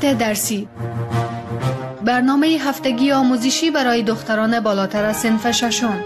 تحقیقات درسی، برنامه هفتگی آموزشی برای دختران بالاتر از صنف ششم.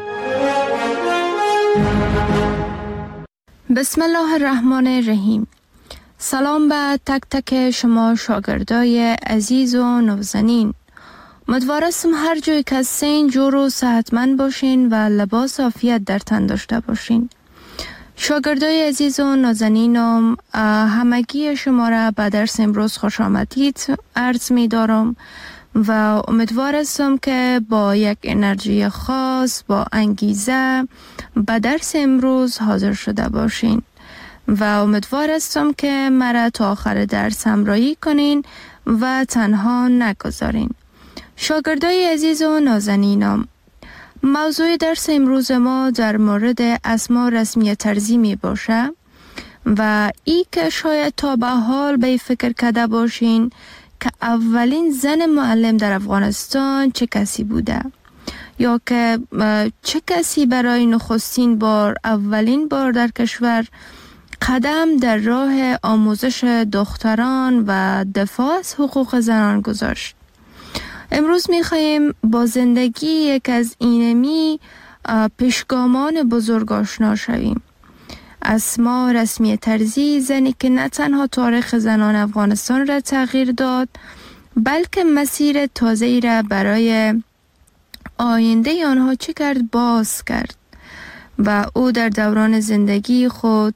بسم الله الرحمن الرحیم. سلام به تک تک شما شاگردای عزیز و نازنین. امیدوارم هر جای که هستین جور و صحتمند باشین و لباس عافیت در تن داشته باشین. شاگردای عزیز و نازنینم، همگی شما را به درس امروز خوش آمدید عرض می دارم و امیدوارم که با یک انرژی خاص، با انگیزه به درس امروز حاضر شده باشین و امیدوارم که مرا تا آخر درس همراهی کنین و تنها نگذارین. شاگردای عزیز و نازنینم، موضوع درس امروز ما در مورد اسما رسمی طرزی می باشه و ای که شاید تا به حال به فکر کرده باشین که اولین زن معلم در افغانستان چه کسی بوده یا که چه کسی برای نخستین بار اولین بار در کشور قدم در راه آموزش دختران و دفاع از حقوق زنان گذاشت. امروز می‌خوایم با زندگی یک از اینمی پیشگامان بزرگ آشنا شویم. اسما رسمی طرزی، زنی که نه تنها تاریخ زنان افغانستان را تغییر داد بلکه مسیر تازه‌ای را برای آینده آنها چه کرد باز کرد و او در دوران زندگی خود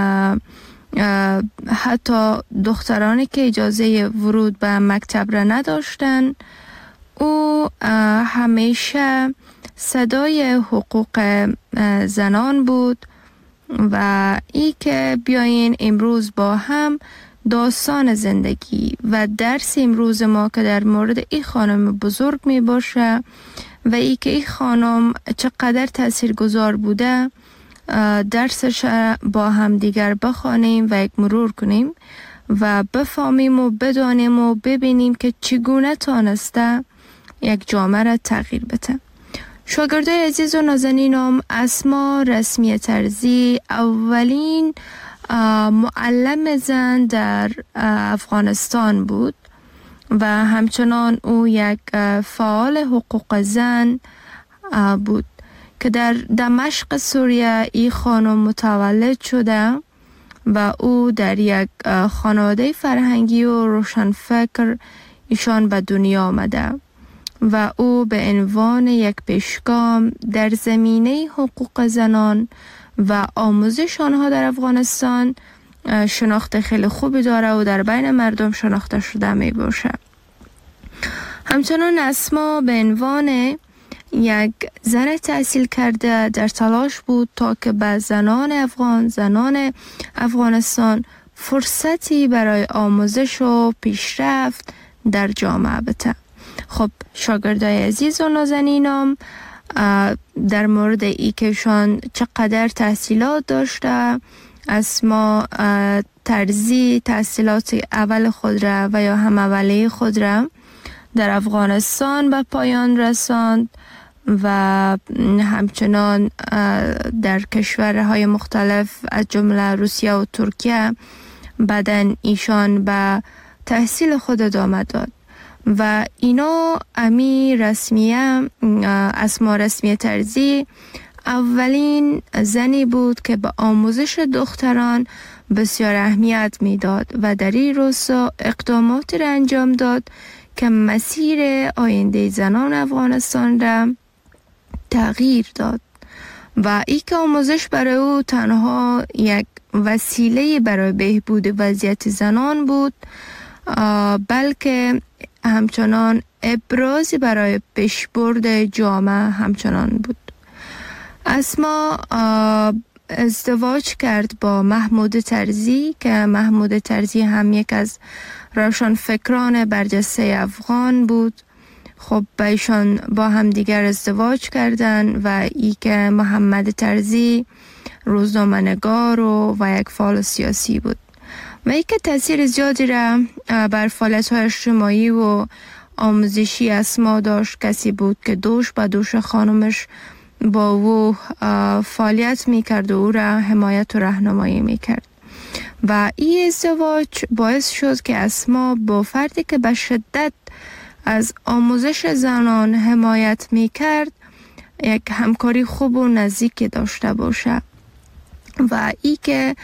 حتی دخترانی که اجازه ورود به مکتب را نداشتند، او همیشه صدای حقوق زنان بود و ای که بیاین امروز با هم داستان زندگی و درس امروز ما که در مورد این خانم بزرگ می باشه و ای که این خانم چقدر تاثیرگذار بوده درسش با هم دیگر بخوانیم و یک مرور کنیم و بفهمیم و بدانیم و ببینیم که چگونه تانسته یک جامعه را تغییر بده. شاگردای عزیز و نازنینم، اسما رسمی طرزی اولین معلم زن در افغانستان بود و همچنان او یک فعال حقوق زن بود که در دمشق سوریه این خانم متولد شده و او در یک خانواده فرهنگی و روشنفکر ایشان به دنیا آمده و او به عنوان یک پیشگام در زمینه حقوق زنان و آموزش آنها در افغانستان شناخت خیلی خوبی داره و در بین مردم شناخته شده می باشه. همچنان اسما به عنوان یک زن تحصیل کرده در تلاش بود تا که به زنان افغانستان فرصتی برای آموزش و پیشرفت در جامعه بده. خب شاگردای عزیز و نازنینم، در مورد ای که شان چقدر تحصیلات داشته، اسما طرزی تحصیلات اول خود را و یا هم اولیه خود را در افغانستان به پایان رساند و همچنان در کشورهای مختلف از جمله روسیه و ترکیه بعدن ایشان به تحصیل خود ادامه داد و اینا اسما رسمی طرزی اولین زنی بود که به آموزش دختران بسیار اهمیت میداد و در این راستا اقداماتی را انجام داد که مسیر آینده زنان افغانستان را تغییر داد و ای که آموزش برای او تنها یک وسیله برای بهبود وضعیت زنان بود بلکه همچنان ابرازی برای پیشبرد جامعه همچنان بود. اسما ازدواج کرد با محمود طرزی که محمود طرزی هم یک از روشنفکران برجسته افغان بود. خب ایشان با هم دیگر ازدواج کردند و ای که محمد طرزی روزنامه‌نگار و یک فعال سیاسی بود و ای که تاثیر زیادی را بر فعالیت‌های اجتماعی و آموزشی اسما داشت. کسی بود که دوش به دوش خانمش با او فعالیت میکرد و او را حمایت و راهنمایی میکرد و این ازدواج باعث شد که اسما با فردی که به شدت از آموزش زنان حمایت می کرد یک همکاری خوب و نزدیک داشته باشه و ای که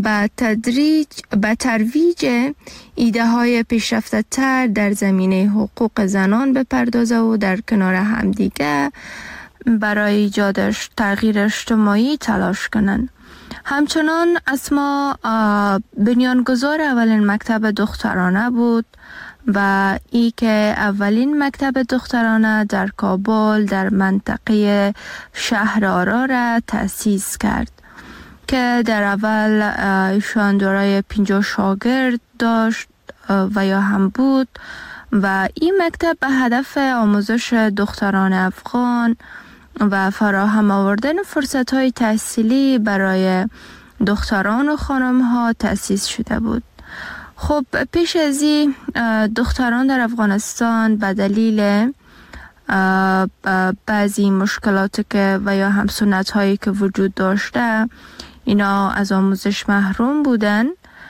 به ترویج ایده های پیشرفته تر در زمینه حقوق زنان بپردازه و در کنار همدیگه برای ایجاد تغییر اجتماعی تلاش کنند. همچنان اسما بنیانگذار اولین مکتب دخترانه بود و ای که اولین مکتب دخترانه در کابل در منطقه شهر آرا را تأسیس کرد که در اول ایشان دارای 50 شاگرد داشت و یا هم بود و این مکتب به هدف آموزش دختران افغان و فراهم آوردن فرصت‌های تحصیلی برای دختران و خانم‌ها تأسیس شده بود. خب پیش از این دختران در افغانستان به دلیل بعضی مشکلات که و یا هم سنت‌هایی که وجود داشته اینا از آموزش محروم بودن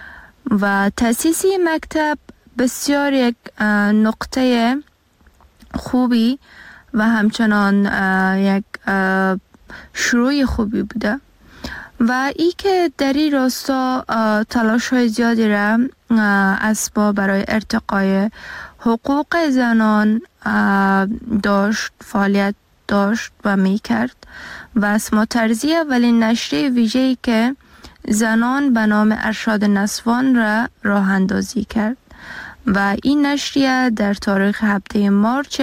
و تأسیس مکتب بسیار یک نقطه خوبی و همچنان یک شروع خوبی بوده و ای که در این راستا تلاش های زیادی را اسبا برای ارتقای حقوق زنان داشت، فعالیت داشت و می کرد و اسما ترزی اولین نشریه ویژه‌ای که زنان به نام ارشاد نسوان را راه اندازی کرد و این نشریه در تاریخ 7 مارچ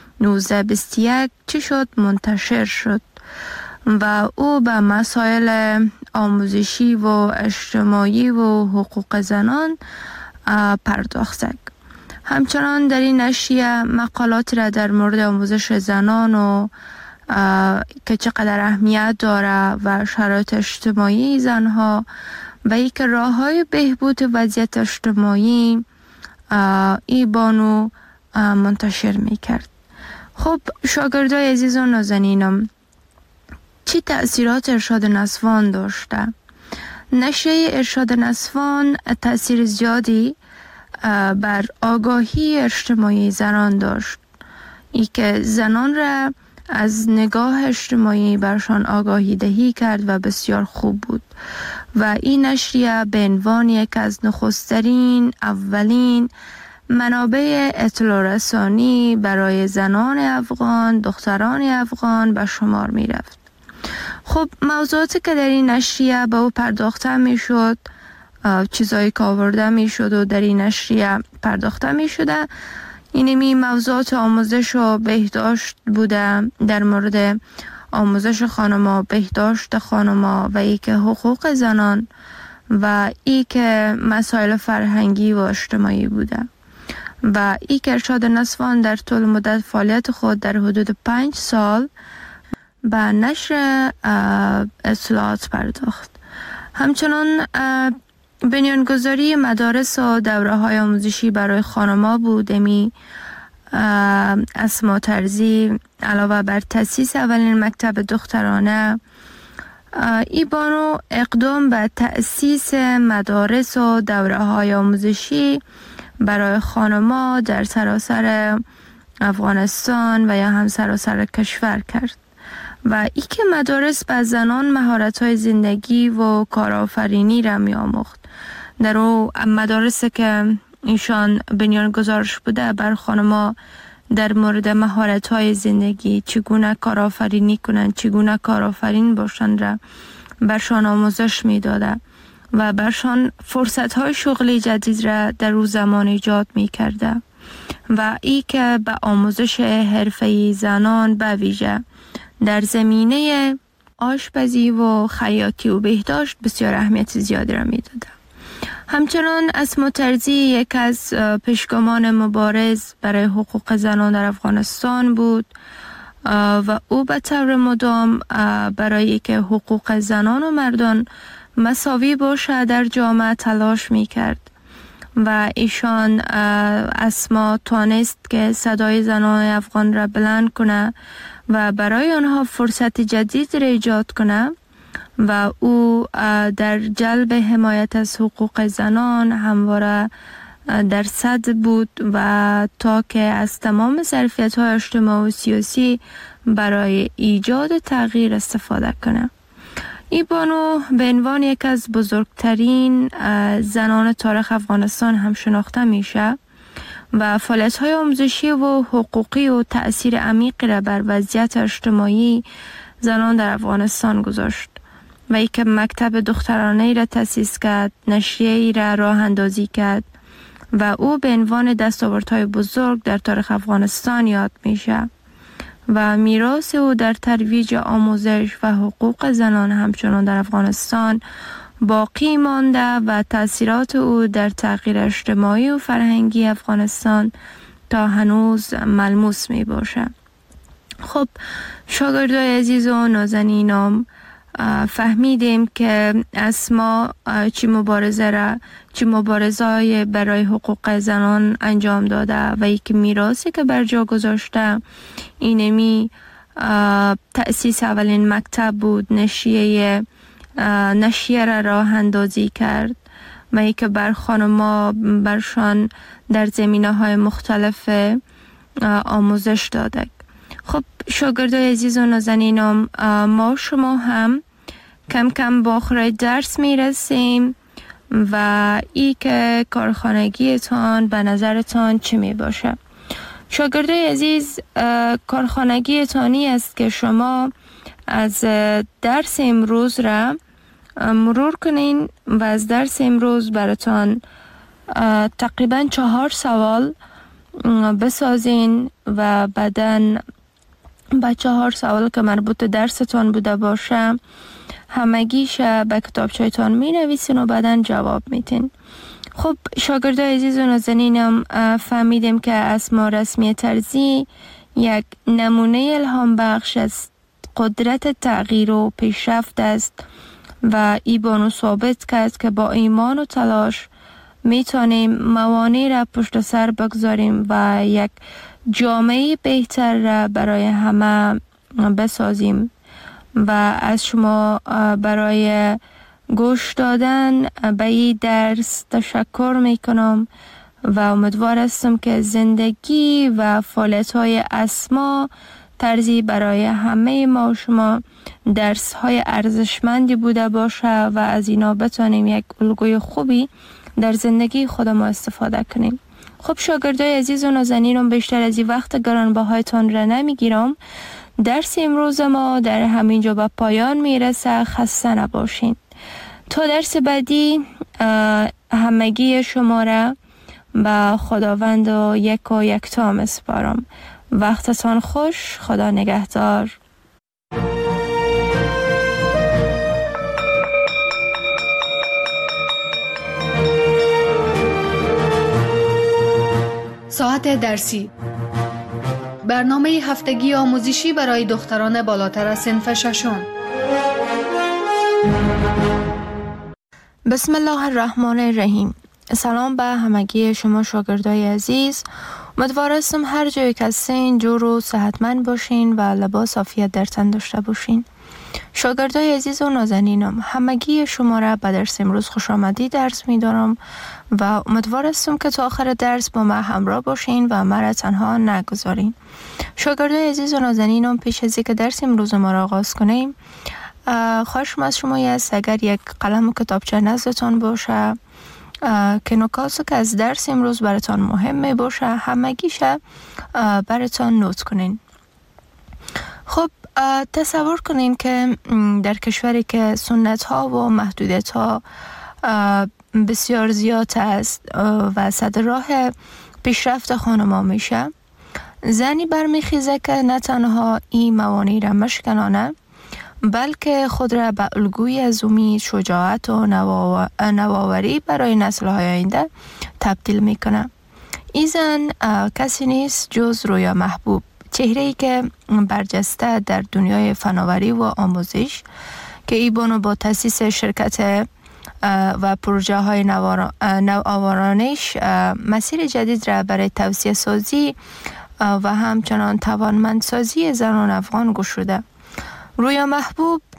1921 چی شد منتشر شد و او به مسائل آموزشی و اجتماعی و حقوق زنان پرداخت. همچنان در این نشریه مقالات را در مورد آموزش زنان و که چقدر اهمیت داره و شرایط اجتماعی زنها و یک راه های بهبود وضعیت اجتماعی ای بانو منتشر می کرد. خب شاگردای عزیز و نازنینم، چی تأثیرات ارشاد نسوان داشته؟ نشریه ارشاد نسوان تأثیر زیادی بر آگاهی اجتماعی زنان داشت. ای که زنان را از نگاه اجتماعی برشان آگاهی دهی کرد و بسیار خوب بود و این نشریه به عنوان یک از نخسترین اولین منابع اطلاع رسانی برای زنان افغان، دختران افغان به شمار می رفت. خب موضوعاتی که در این نشریه به او پرداخته می شد، چیزایی که آورده می شد و در این نشریه پرداخته می شده، اینمی موضوعات آموزش و بهداشت بوده، در مورد آموزش خانما، بهداشت خانما و ای که حقوق زنان و ای که مسائل فرهنگی و اجتماعی بوده و ای که ارشاد نسوان در طول مدت فعالیت خود در حدود 5 سال به نشر اطلاعات پرداخت. همچنان بنیانگذاری مدارس و دوره های آموزشی برای خانما بود. امی اسما ترزی علاوه بر تأسیس اولین مکتب دخترانه ای بانو اقدام به تأسیس مدارس و دوره های آموزشی برای خانما در سراسر افغانستان و یا هم سراسر کشور کرد و ای که مدارس به زنان مهارت‌های زندگی و کارآفرینی را می‌آموخت. در او مدارسی که ایشان بنیانگذارش بوده بر خانما در مورد مهارت‌های زندگی، چگونه کارآفرینی کنند، چگونه کارآفرین باشند را برشان آموزش می‌داده و برشان فرصت‌های شغلی جدید را در او زمان ایجاد می‌کرده و ای که به آموزش حرفه‌ای زنان به ویژه در زمینه آشپزی و خیاطی و بهداشت بسیار اهمیت زیادی را می‌داده. همچنان اسما ترزی یک از پیشگامان مبارز برای حقوق زنان در افغانستان بود و او به طور مدام برای که حقوق زنان و مردان مساوی باشه در جامعه تلاش می‌کرد و ایشان اسما توانست که صدای زنان افغان را بلند کنه و برای آنها فرصت جدید را ایجاد کنه و او در جلب حمایت از حقوق زنان همواره در صدر بود و تا که از تمام ظرفیت‌های اجتماعی و سیاسی برای ایجاد تغییر استفاده کنه. این بانو به عنوان یک از بزرگترین زنان تاریخ افغانستان هم شناخته میشه و فعالیت‌های آموزشی و حقوقی و تأثیر عمیقی را بر وضعیت اجتماعی زنان در افغانستان گذاشت و ای که مکتب دخترانه‌ای را تأسیس کرد، نشریه‌ای را راه اندازی کرد و او به عنوان دستاوردهای بزرگ در تاریخ افغانستان یاد میشه و میراث او در ترویج آموزش و حقوق زنان همچنان در افغانستان باقی مانده و تأثیرات او در تغییر اجتماعی و فرهنگی افغانستان تا هنوز ملموس می باشه. خب شاگردای عزیز و نازنینم، فهمیدیم که اسما چی مبارزه‌ای برای حقوق زنان انجام داده و یک میراثی که بر جا گذاشته اینمی تأسیس اولین مکتب بود، نشریه را راه اندازی کرد و ای که بر خانما برشان در زمینه‌های مختلف آموزش داده. خب شاگردای عزیز و نازنینم، ما شما هم کم کم با آخر درس میرسیم و ای که کارخانگیتان به نظرتان چی می باشه؟ شاگردای عزیز، کارخانگیتانی است که شما از درس امروز را مرور کنین و از درس امروز براتان تقریبا 4 سوال بسازین و بعدن با 4 سوال که مربوط درستان بوده باشه همگیش به کتابچه‌تان می نویسین و بعدن جواب میتین. خب شاگردای عزیز و نازنینم، فهمیدیم که اسما رسمی طرزی یک نمونه الهام بخش از قدرت تغییر و پیشرفت است و ای بانو ثابت کرد که با ایمان و تلاش میتونیم موانع را پشت سر بگذاریم و یک جامعه بهتر را برای همه بسازیم و از شما برای گوش دادن به این درس تشکر میکنم و امیدوار هستم که زندگی و فعالیت‌های اسما طرزی برای همه ما و شما درس‌های ارزشمندی بوده باشه و از اینا بتونیم یک الگوی خوبی در زندگی خود ما استفاده کنیم. خب شاگردای عزیز و نازنینم، بیشتر از این وقت گرانبهایتان را نمیگیرم. درس امروز ما در همینجا به پایان میرسه. خسته نباشین. تا درس بعدی همگی شما را به خداوند و یکتا میسپارم. وقتتان خوش. خدا نگهدار. ساعت درسی، برنامه هفتگی آموزشی برای دختران بالاتر از صنف ششم. بسم الله الرحمن الرحیم. سلام به همگی شما شاگردای عزیز. امیدوار هستم هر جایی که هستین جور و صحتمند باشین و لباس عافیت در تن داشته باشین. شاگردای عزیز و نازنینم، همگی شما را به درس امروز خوش آمدید درس می دارم و امیدوار هستم که تا آخر درس با ما همراه باشین و ما را تنها نگذارین. شاگردای عزیز و نازنینم، پیش از اینکه درس امروز ما را آغاز کنیم، خواهشم از شما است اگر یک قلم و کتابچه نزدتان باشه که نکاتی که از درس امروز براتان مهمه باشه همگیشه براتان نوت کنین. خب تصور کنین که در کشوری که سنت ها و محدودیت ها بسیار زیاد است و صدر راه پیشرفت خانما میشه، زنی برمیخیزه که نه تنها این موانع را مشکنانه بلکه خود را به الگوی از امید، شجاعت و نوآوری برای نسل‌های آینده تبدیل میکنه. این زن کسی نیست جز رویا محبوب، چهره‌ای که برجسته در دنیای فناوری و آموزش که ای بانو با تأسیس شرکت و پروژه های نوآورانش مسیر جدید را برای توسعه سازی و همچنان توانمندسازی زنان افغان گشوده. رویا محبوب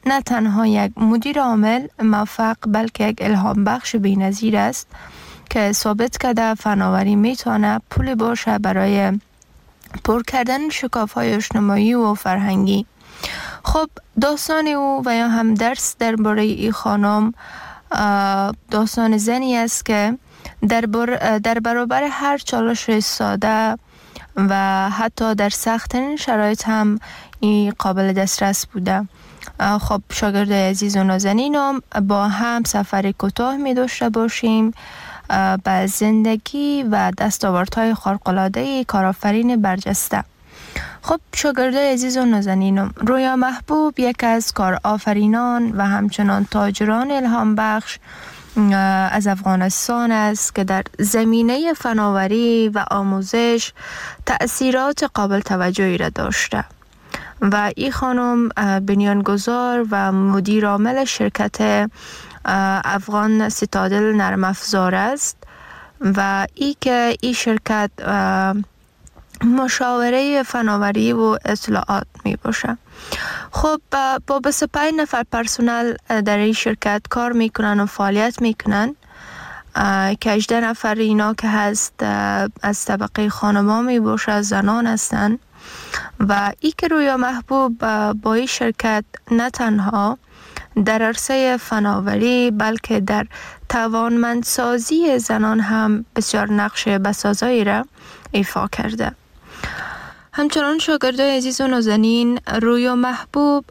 نه تنها یک مدیر عامل موفق بلکه یک الهام بخش بی‌نظیر است که ثابت کرده فناوری میتونه پول باشه برای پر کردن شکاف‌های اجتماعی و فرهنگی. خب داستان او و یا هم درس درباره این خانم داستان زنی است که در برابر هر چالش ساده و حتی در سخت‌ترین شرایط هم این قابل دسترس بوده. خب شاگردای عزیز و نازنینم، با هم سفر کوتاه می داشته باشیم به زندگی و دستاوردهای خارق‌العاده کارآفرین برجسته. خب شاگردای عزیز و نازنینم، رویا محبوب یک از کارآفرینان و همچنان تاجران الهام بخش از افغانستان است که در زمینه فناوری و آموزش تأثیرات قابل توجهی را داشته و این خانم بنیانگذار و مدیر عامل شرکت افغان سیتادل نرم افزار است و که این شرکت مشاوره فناوری و اطلاعات می باشه. خب با 25 نفر پرسنل در این شرکت کار میکنن و فعالیت میکنن که 18 نفر اینا که هست از طبقه خانما می باشه، زنان هستن و که رویا محبوب با این شرکت نه تنها در عرصه فناوری بلکه در توانمندسازی زنان هم بسیار نقش بسازایی را ایفا کرده. همچنان شاگردای عزیز و نازنین، رویا محبوب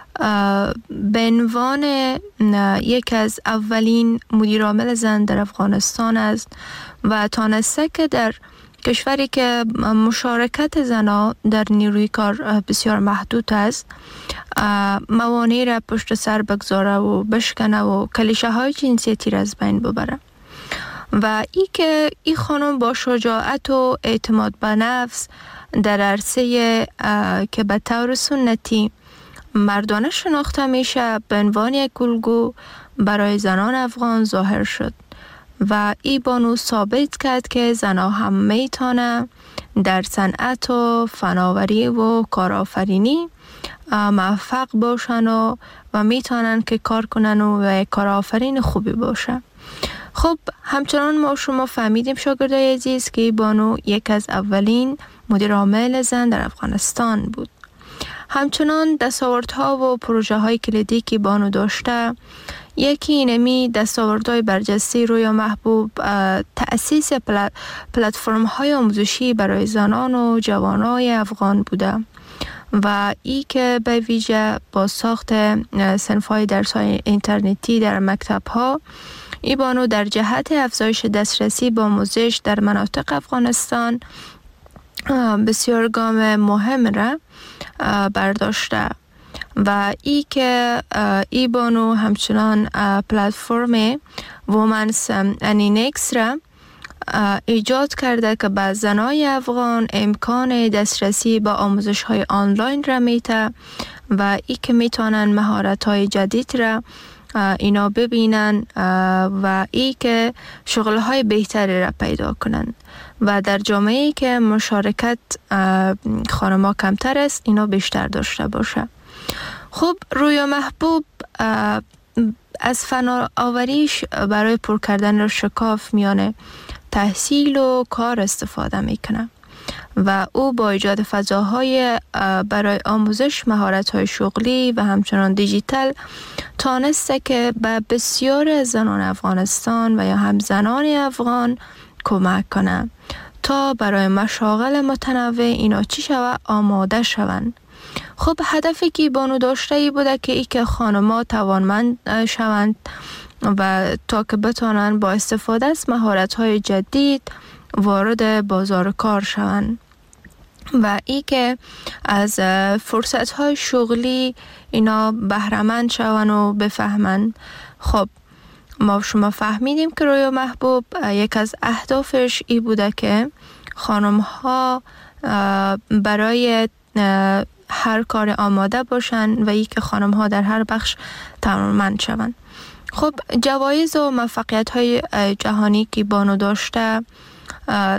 به عنوان یک از اولین مدیرعامل زن در افغانستان است و تانسته که در کشوری که مشارکت زنها در نیروی کار بسیار محدود است موانع را پشت سر بگذاره و بشکنه و کلیشه های جنسیتی را از بین ببره و که این خانم با شجاعت و اعتماد به نفس در عرصه که به طور سنتی مردانه شناخته میشه به عنوان یک الگو برای زنان افغان ظاهر شد و این بانو ثابت کرد که زنها هم میتونه در صنعت و فناوری و کارآفرینی موفق باشن و میتونن که کار کنن و کارآفرین خوبی باشه. خب همچنان ما شما فهمیدیم شاگردای عزیز که بانو یک از اولین مدیر عامل زن در افغانستان بود. همچنان دستاوردها و پروژه های کلیدی که بانو داشته، یکی اینمی دستاوردهای برجسته رویا محبوب تأسیس پلتفرم های آموزشی برای زنان و جوانای افغان بوده و که به ویژه با ساخت صنف های درس های اینترنتی در مکتب ها ای بانو در جهت افزایش دسترسی با آموزش در مناطق افغانستان بسیار گام مهم را برداشته و که ای بانو همچنان پلتفرم وومنز انینکس را ایجاد کرده که به زنای افغان امکان دسترسی به آموزش های آنلاین را میده و که میتونن مهارت های جدید را اینا ببینن و که شغل های بهتری را پیدا کنن و در جامعه‌ای که مشارکت خانم‌ها کمتر است اینا بیشتر داشته باشه. خب رویا محبوب از فناوریش برای پر کردن شکاف میان تحصیل و کار استفاده میکنه و او با ایجاد فضاهای برای آموزش مهارت‌های شغلی و همچنان دیجیتال تانسته که به بسیار از زنان افغانستان و یا هم زنان افغان کمک کنه تا برای مشاغل متنوع اینا چی شود آماده شوند. خب هدفی که بانو داشته ای بوده که خانم‌ها توانمند شوند و تا که بتانن با استفاده از مهارت‌های جدید وارد بازار کار شوند و که از فرصت‌های شغلی اینا بهره‌مند شوند و بفهمند. خب ما شما فهمیدیم که رویا محبوب یک از اهدافش ای بوده که خانم‌ها برای هر کار آماده باشن و که خانم‌ها در هر بخش توانمند شوند. خب جوایز و موفقیت‌های جهانی که بانو داشته،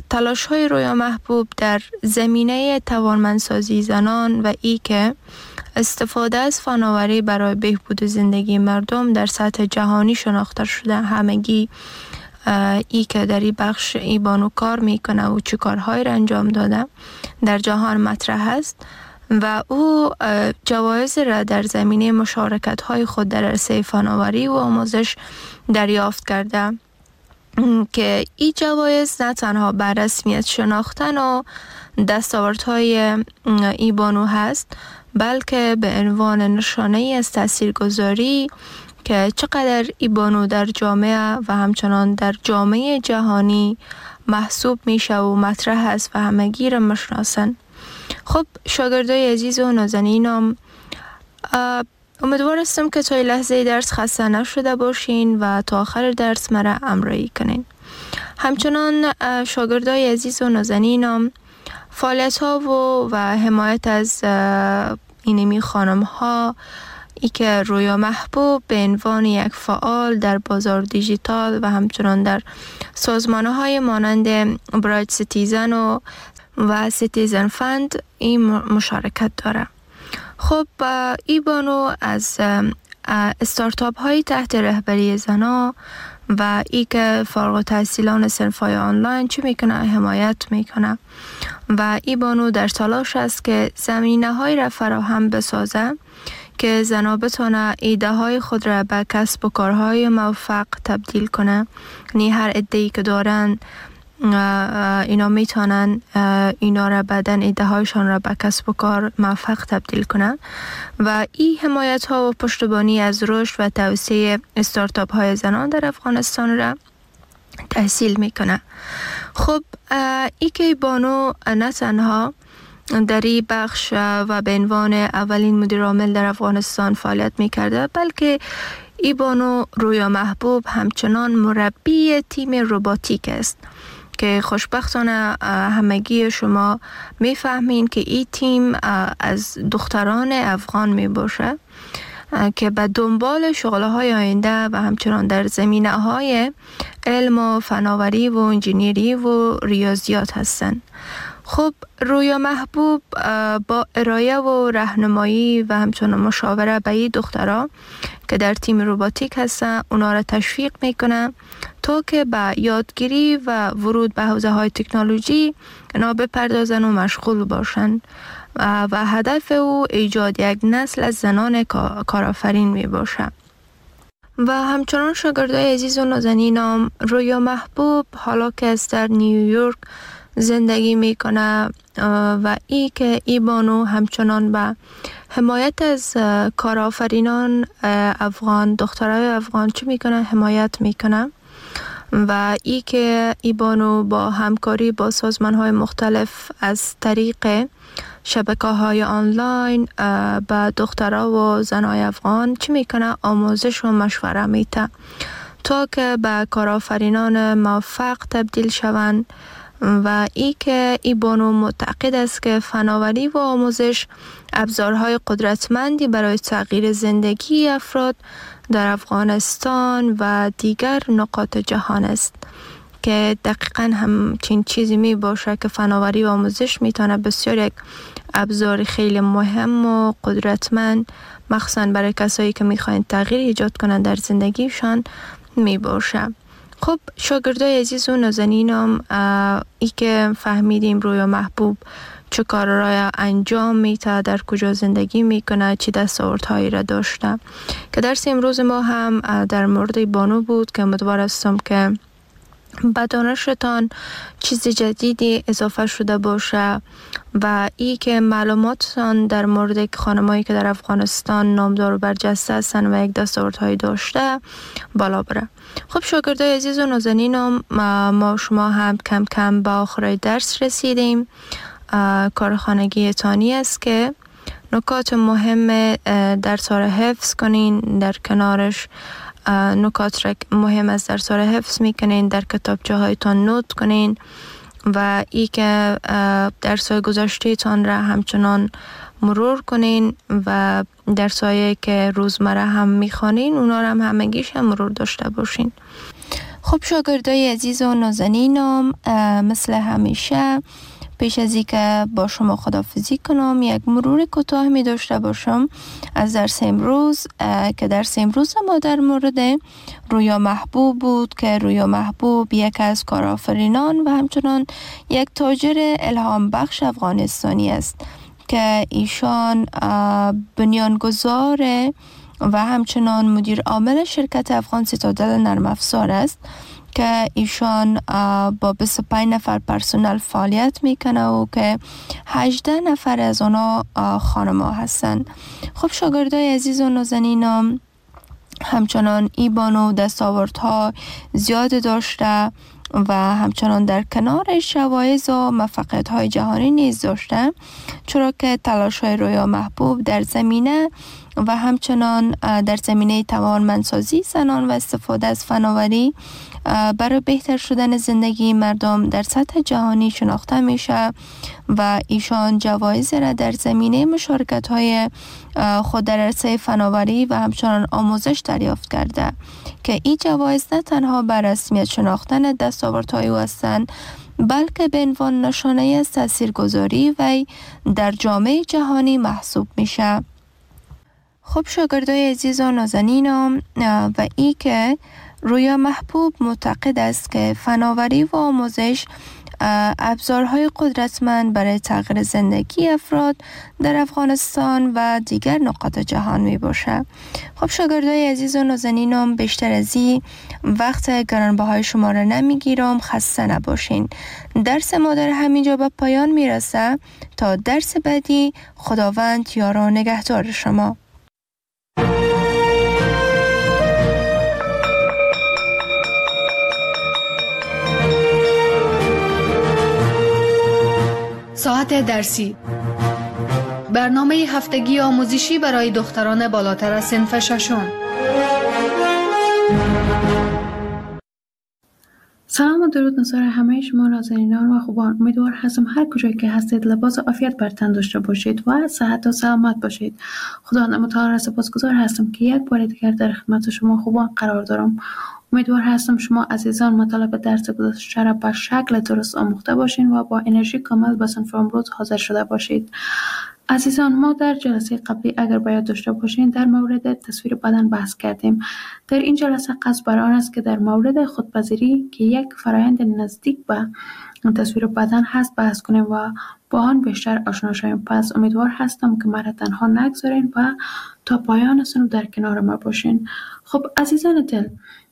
تلاش‌های رویا محبوب در زمینه توانمندسازی زنان و که استفاده از فناوری برای بهبود زندگی مردم در سطح جهانی شناخته شده. همگی ای که در این بخش ای بانو کار میکنه و چه کارهایی را انجام داده در جهان مطرح است و او جوایز را در زمینه مشارکت های خود در عرصه فناوری و آموزش دریافت کرده که این جوایز نه تنها بر رسمیت شناختن و دستاوردهای ای بانو هست، بلکه به عنوان نشانه از تاثیرگذاری که چقدر ای بانو در جامعه و همچنان در جامعه جهانی محسوب میشه و مطرح است و همگی را میشناسن. خب شاگردای عزیز و نازنینم، امیدوار هستم که تا لحظه درس خسته نشده باشین و تا آخر درس مرا همراهی کنین. همچنان شاگردای عزیز و نازنینم، فعالیت ها و حمایت از اینمی خانم ها ای که رویا محبوب به عنوان یک فعال در بازار دیجیتال و همچنان در سازمان های مانند برایت سیتیزن و سیتیزن فند این مشارکت داره. خب ای بانو از استارتاپ های تحت رهبری زنا و ای که فارغ التحصیلان صنف‌های آنلاین چی میکنه؟ حمایت میکنه و ای بانو در تلاش است که زمینه های را فراهم بسازه که زنا بتونه ایده های خود را به کسب و کارهای موفق تبدیل کنه. یعنی هر ایده‌ای که دارن اینا میتونن اینا را بعدن ایده هایشان را به کسب و کار موفق تبدیل کنن و این حمایت ها و پشتیبانی از رشد و توسعه استارتاپ های زنان در افغانستان را تحصیل میکنه. خب ای که بانو نه تنها در این بخش و به عنوان اولین مدیر عامل در افغانستان فعالیت میکرده، بلکه ای بانو رویا محبوب همچنان مربی تیم روباتیک است که خوشبختانه همگی شما میفهمین که این تیم از دختران افغان می باشه که به دنبال شغل‌های آینده و همچنان در زمینه‌های علم و فناوری و انجینیری و ریاضیات هستند. خب رویا محبوب با ارائه و راهنمایی و همچنان مشاوره به این دخترها که در تیم روباتیک هستن اونا را تشویق میکنه تا که به یادگیری و ورود به حوزه های تکنولوژی اونا بپردازن و مشغول باشن و هدف او ایجاد یک نسل از زنان کارآفرین می باشه. و همچنان شاگردای عزیز و نازنینم، رویا محبوب حالا که از در نیویورک زندگی میکنه و ای که ای بانو همچنان به حمایت از کارآفرینان افغان، دخترای افغان چی میکنه؟ حمایت میکنه و ای که ای بانو با همکاری با سازمان های مختلف از طریق شبکه‌های آنلاین به دخترها و زنای افغان چی میکنه؟ آموزش و مشوره میده تا که به کارآفرینان موفق تبدیل شوند و ای که ای بانو معتقد است که فناوری و آموزش ابزارهای قدرتمندی برای تغییر زندگی افراد در افغانستان و دیگر نقاط جهان است که دقیقاً همچین چیزی می باشه که فناوری و آموزش میتونه بسیار یک ابزار خیلی مهم و قدرتمند مخصوصاً برای کسایی که میخواین تغییر ایجاد کنن در زندگیشان می باشه. خب شاگردای عزیز و نازنینم، ای که فهمیدیم رویا محبوب چه کار را انجام میده، در کجا زندگی میکنه، چی دستاوردهایی را داشته، که درس امروز ما هم در مورد بانو بود که امیدوار هستم که به دانشتان چیز جدیدی اضافه شده باشه و ای که معلوماتتان در مورد خانمایی که در افغانستان نامدار و برجسته هستن و یک دستاوردهایی داشته بالا بره. خب شاگردای عزیز و نازنینم، ما شما هم کم کم به آخر درس رسیدیم. کار خانگی تانی است که نکات مهم درس را حفظ کنین، در کنارش نکات را مهم از درس را حفظ میکنین، در کتابچه هایتان نوت کنین و ای که درس های گذشته تان را همچنان مرور کنین و درس هایی که روزمره هم میخوانین اونا را هم همگیش هم مرور داشته باشین. خب شاگردای عزیز و نازنینم، مثل همیشه پیش از اینکه با شما خداحافظی کنم یک مرور کوتاه می داشته باشم از درس امروز که درس امروز ما در مورد رویا محبوب بود که رویا محبوب یک از کارآفرینان و همچنان یک تاجر الهام بخش افغانستانی است که ایشان بنیانگذار و همچنان مدیر عامل شرکت افغان سیتادل نرم افزار است که ایشان با 25 نفر پرسنل فعالیت میکنه و که 18 نفر از اونا خانم‌ها هستند. خب شاگردای عزیز و نازنینم همچنان ای بانو دستاوردها زیاد داشته و همچنان در کنارش جوایز و موفقیت‌های جهانی نیز داشته، چرا که تلاش‌های رویا محبوب در زمینه و همچنان در زمینه توانمندسازی زنان و استفاده از فناوری برای بهتر شدن زندگی مردم در سطح جهانی شناخته میشه و ایشان جوایز را در زمینه مشارکت‌های خود در عرصه فناوری و همچنان آموزش دریافت کرده که این جوایز نه تنها بر رسمیت شناختن دستاوردهای او هستند، بلکه به عنوان نشانه از تاثیرگذاری و در جامعه جهانی محسوب میشه. خب شاگردای عزیز و نازنینم و ای که رویا محبوب معتقد است که فناوری و آموزش ابزارهای قدرتمند برای تغییر زندگی افراد در افغانستان و دیگر نقاط جهان می باشه. خب شاگردای عزیز و نازنینم بیشتر از این وقت گرانبهای شما را نمیگیرم، خسته نباشین. درس ما در همینجا به پایان میرسه. تا درس بعدی خداوند یار و نگهدار شما. ساعت درسی، برنامه هفتگی آموزشی برای دختران بالاتر از صنف ششم. سلام و درود نصار همه شما نازنینان و خوبان. امیدوار هستم هر کجایی که هستید لباس عافیت بر تن داشته باشید و صحت و سلامت باشید. خدا متعال را سپاسگزار هستم که یک بار دیگر در خدمت شما خوبان قرار دارم. امیدوار هستم شما عزیزان مطالب درس گذشته را به شکل درست آموخته باشین و با انرژی کامل به صنف امروز حاضر شده باشید. عزیزان، ما در جلسه قبلی اگر باید داشته باشین در مورد تصویر بدن بحث کردیم. در این جلسه قصد بر آن است که در مورد خودپذیری که یک فرآیند نزدیک به تصویر بدن هست بحث کنیم و با آن بیشتر آشنا شویم. پس امیدوار هستم که مرا تنها نگذارین و تا پایان سنو در کنار ما باشین. خب عزیزان دل،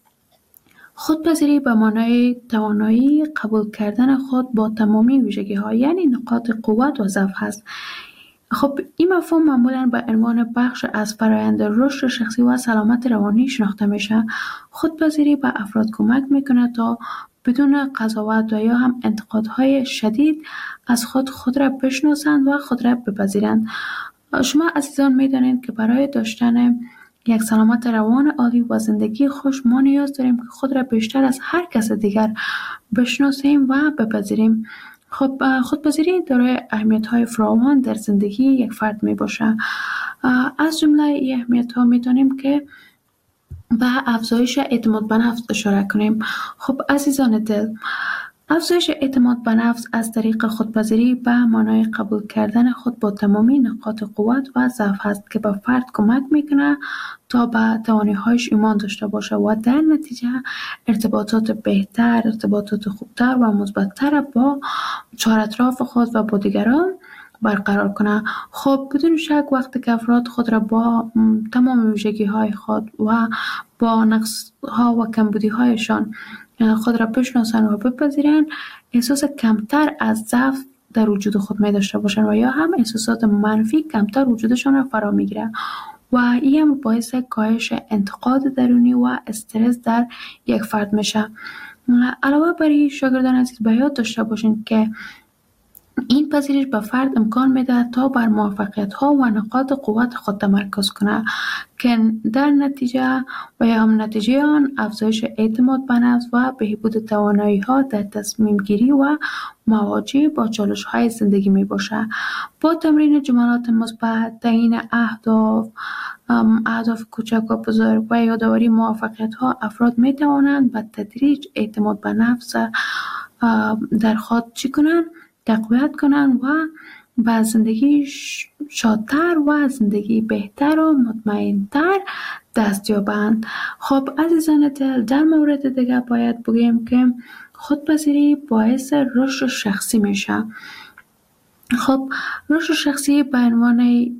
خودپذیری به معنای توانایی قبول کردن خود با تمامی ویژگی‌ها، یعنی نقاط قوت و ضعف هست. خب این مفهوم معمولاً به عنوان بخش از فرآیند رشد شخصی و سلامت روانی شناخته میشه. خودپذیری به افراد کمک میکنه تا بدون قضاوت و یا هم انتقادهای شدید از خود را بشناسند و خود را بپذیرند. شما عزیزان میدانید که برای داشتن یک سلامت روان عالی و زندگی خوش ما نیاز داریم که خود را بیشتر از هر کس دیگر بشناسیم و بپذیریم. خب خودپذیری دارای اهمیت‌های فراوان در زندگی یک فرد می باشه. از جمله این اهمیت‌ها می‌دانیم که به افزایش اعتماد به نفس اشاره کنیم. خب عزیزان دل، افزایش اعتماد به نفس از طریق خودپذیری به معنای قبول کردن خود با تمامی نقاط قوت و ضعف است که به فرد کمک میکنه تا به توانایی‌هایش ایمان داشته باشه و در نتیجه ارتباطات بهتر، ارتباطات خوبتر و مثبت‌تر با چهار اطراف خود و با دیگران برقرار کنه. خب بدون شک وقتی که افراد خود را با تمام ویژگی‌های خود و با نقص‌ها و کمبودی‌هایشان خود را بشناسن و بپذیرن، احساس کمتر از ضعف در وجود خود می داشته باشن و یا هم احساسات منفی کمتر وجودشان را فرا میگیره و این هم باعث کاهش انتقاد درونی و استرس در یک فرد میشه. علاوه بر این شاگردان عزیز به یاد داشته باشین که این پذیرش به فرد امکان میده تا بر موفقیت‌ها و نقاط قوت خود تمرکز کنه که در نتیجه و یا هم نتیجه آن افزایش اعتماد به نفس و بهبود توانایی‌ها در تصمیم گیری و مواجهه با چالش‌های زندگی می باشه. با تمرین جملات مثبت، تعیین اهداف کوچک و بزرگ و یادآوری موفقیت‌ها، افراد می توانند به تدریج اعتماد به نفس در خود چی کنن؟ تقویت کنن و به زندگی شادتر و زندگی بهتر و مطمئنتر دست یابند. خب عزیزان دل، در مورد دیگه باید بگیم که خودپذیری باعث رشد شخصی میشه. خب رشد شخصی به عنوان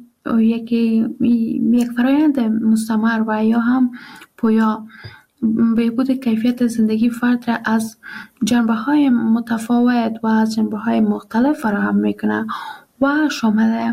یک فرایند مستمر و یا هم پویا بهبود کیفیت زندگی فرد را از جنبه‌های متفاوت و از جنبه‌های مختلف فراهم میکنه و شامل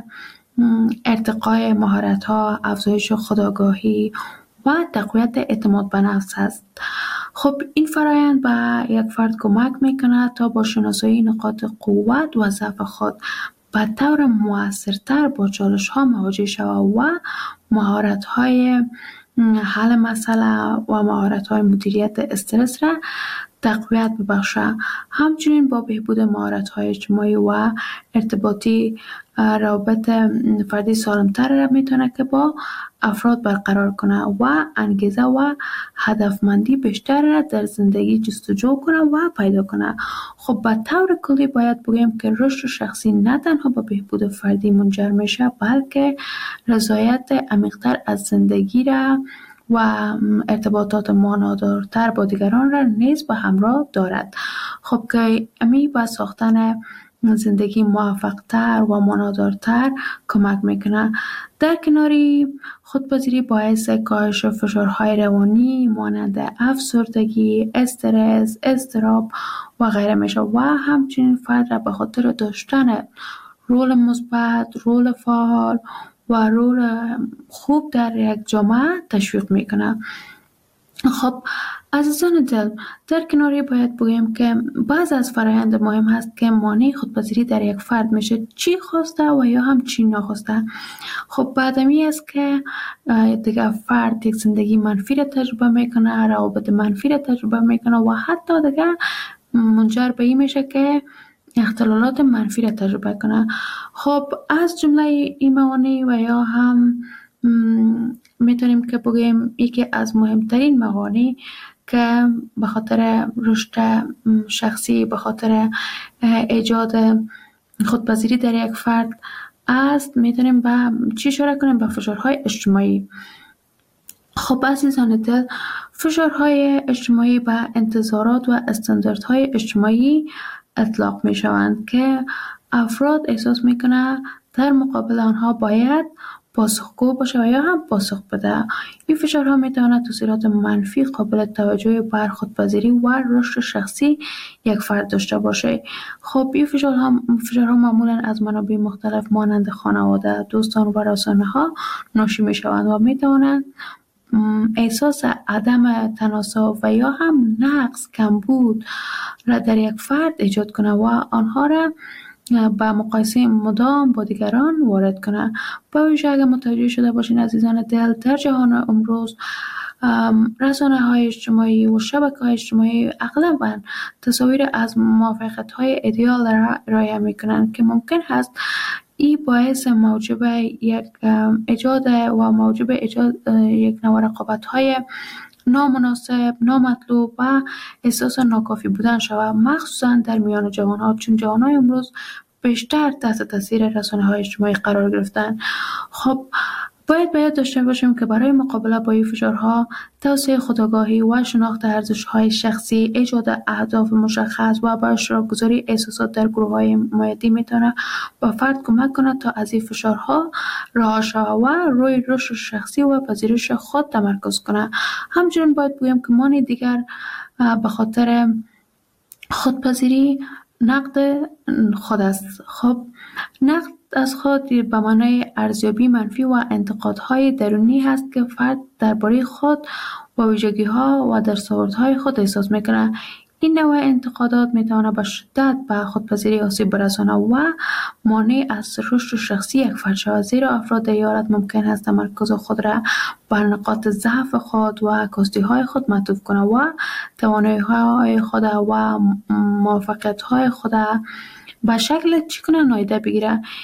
ارتقای مهارت‌ها، افزایش خودآگاهی و تقویت اعتماد به نفس است. خب این فرایند به یک فرد کمک میکنه تا با شناسایی نقاط قوت و ضعف خود به طور مؤثرتر با چالش‌ها مواجه شود و مهارت‌های حل مسئله و مهارت‌های مدیریت استرس را تقویت ببخشه. همچنین با بهبود مهارت‌های اجتماعی و ارتباطی روابط فردی سالمتر را میتونه که با افراد برقرار کنه و انگیزه و هدفمندی بیشتر را در زندگی جستجو کنه و پیدا کنه. خب به طور کلی باید بگیم که رشد شخصی نه تنها به بهبود فردی منجر میشه، بلکه رضایت عمیق‌تر از زندگی را و ارتباطات معنادارتر با دیگران را نیز به همراه دارد. خب که امی به ساختن زندگی موفق‌تر و معنادارتر کمک میکنه. در کناری خودپذیری باعث کاهش فشارهای روانی مانند افسردگی، استرس، اضطراب و غیره میشه و همچنین فرد را به خاطر داشتن رول مثبت، رول فعال و رول خوب در یک جامعه تشویق میکنه. خب عزیزان دل، در کناری باید بگیم که بعض از فرایند مهم هست که مانع خودپذیری در یک فرد میشه، چی خواسته و یا هم چی نخواسته. خب بعدمی است که دیگه فرد یک زندگی منفی را تجربه میکنه، روابط منفی را تجربه میکنه و حتی دیگه منجر به این میشه که اختلالات منفی را تجربه کنه. خب از جمله این موانع و یا هم میتونیم که بگیم یکی از مهمترین موانع که به خاطر رشد شخصی، به خاطر ایجاد خودپذیری در یک فرد است، میتونیم به چی اشاره کنیم؟ به فشارهای اجتماعی. خب عزیزان دل، فشارهای اجتماعی به انتظارات و استانداردهای اجتماعی اطلاق می شوند که افراد احساس می کنند در مقابل آنها باید پاسخگو باشه و یا هم پاسخ بده. این فشارها می تواند تاثیرات منفی قابل توجهی بر خودپذیری و رشد شخصی یک فرد داشته باشه. خب این فشارها معمولا از منابع مختلف مانند خانواده، دوستان و رسانه ها ناشی می شوند و می توانند احساس عدم تناسب و یا هم نقص، کمبود را در یک فرد ایجاد کنه و آنها را با مقایسه مدام با دیگران وارد کنه. با ویژه اگر متوجه شده باشین عزیزان دل، در جهان امروز رسانه‌های اجتماعی و شبکه‌های اجتماعی اغلباً تصاویر از موفقیت‌های ایدئال را ارائه می‌کنند که ممکن است این باعث موجب ایجاد یک نوع رقابت‌های نامناسب، نامطلوب و احساس ناکافی بودن شود، مخصوصا در میان جوان‌ها، چون جوان‌های امروز بیشتر تحت تاثیر رسانه‌های اجتماعی قرار گرفتن. خب باید داشته باشیم که برای مقابله با این فشارها، توسعه خودآگاهی و شناخت ارزش‌های شخصی، ایجاد اهداف مشخص و با اشتراک گذاری احساسات در گروه‌های حمایتی میتونه با فرد کمک کنه تا از این فشارها رها شود و روی رشد شخصی و پذیرش خود تمرکز کنه. همچنین باید بگیم که مانع دیگر به خاطر خودپذیری نقد خود است. خب نقد از خود به معنای ارزیابی منفی و انتقادهای درونی هست که فرد درباره خود و ویژگی‌ها و دستاوردهای خود احساس می‌کند. این نوع انتقادات می‌تواند به شدت به خودپذیری آسیب برساند و مانع از رشد شخصی یک فرد شود، زیرا افراد در این حالت ممکن است تمرکز خود را بر نقاط ضعف خود و کاستی‌های خود معطوف کنند و توانایی‌های خود و موفقیت‌های خود به شکل نادیده بگیرند.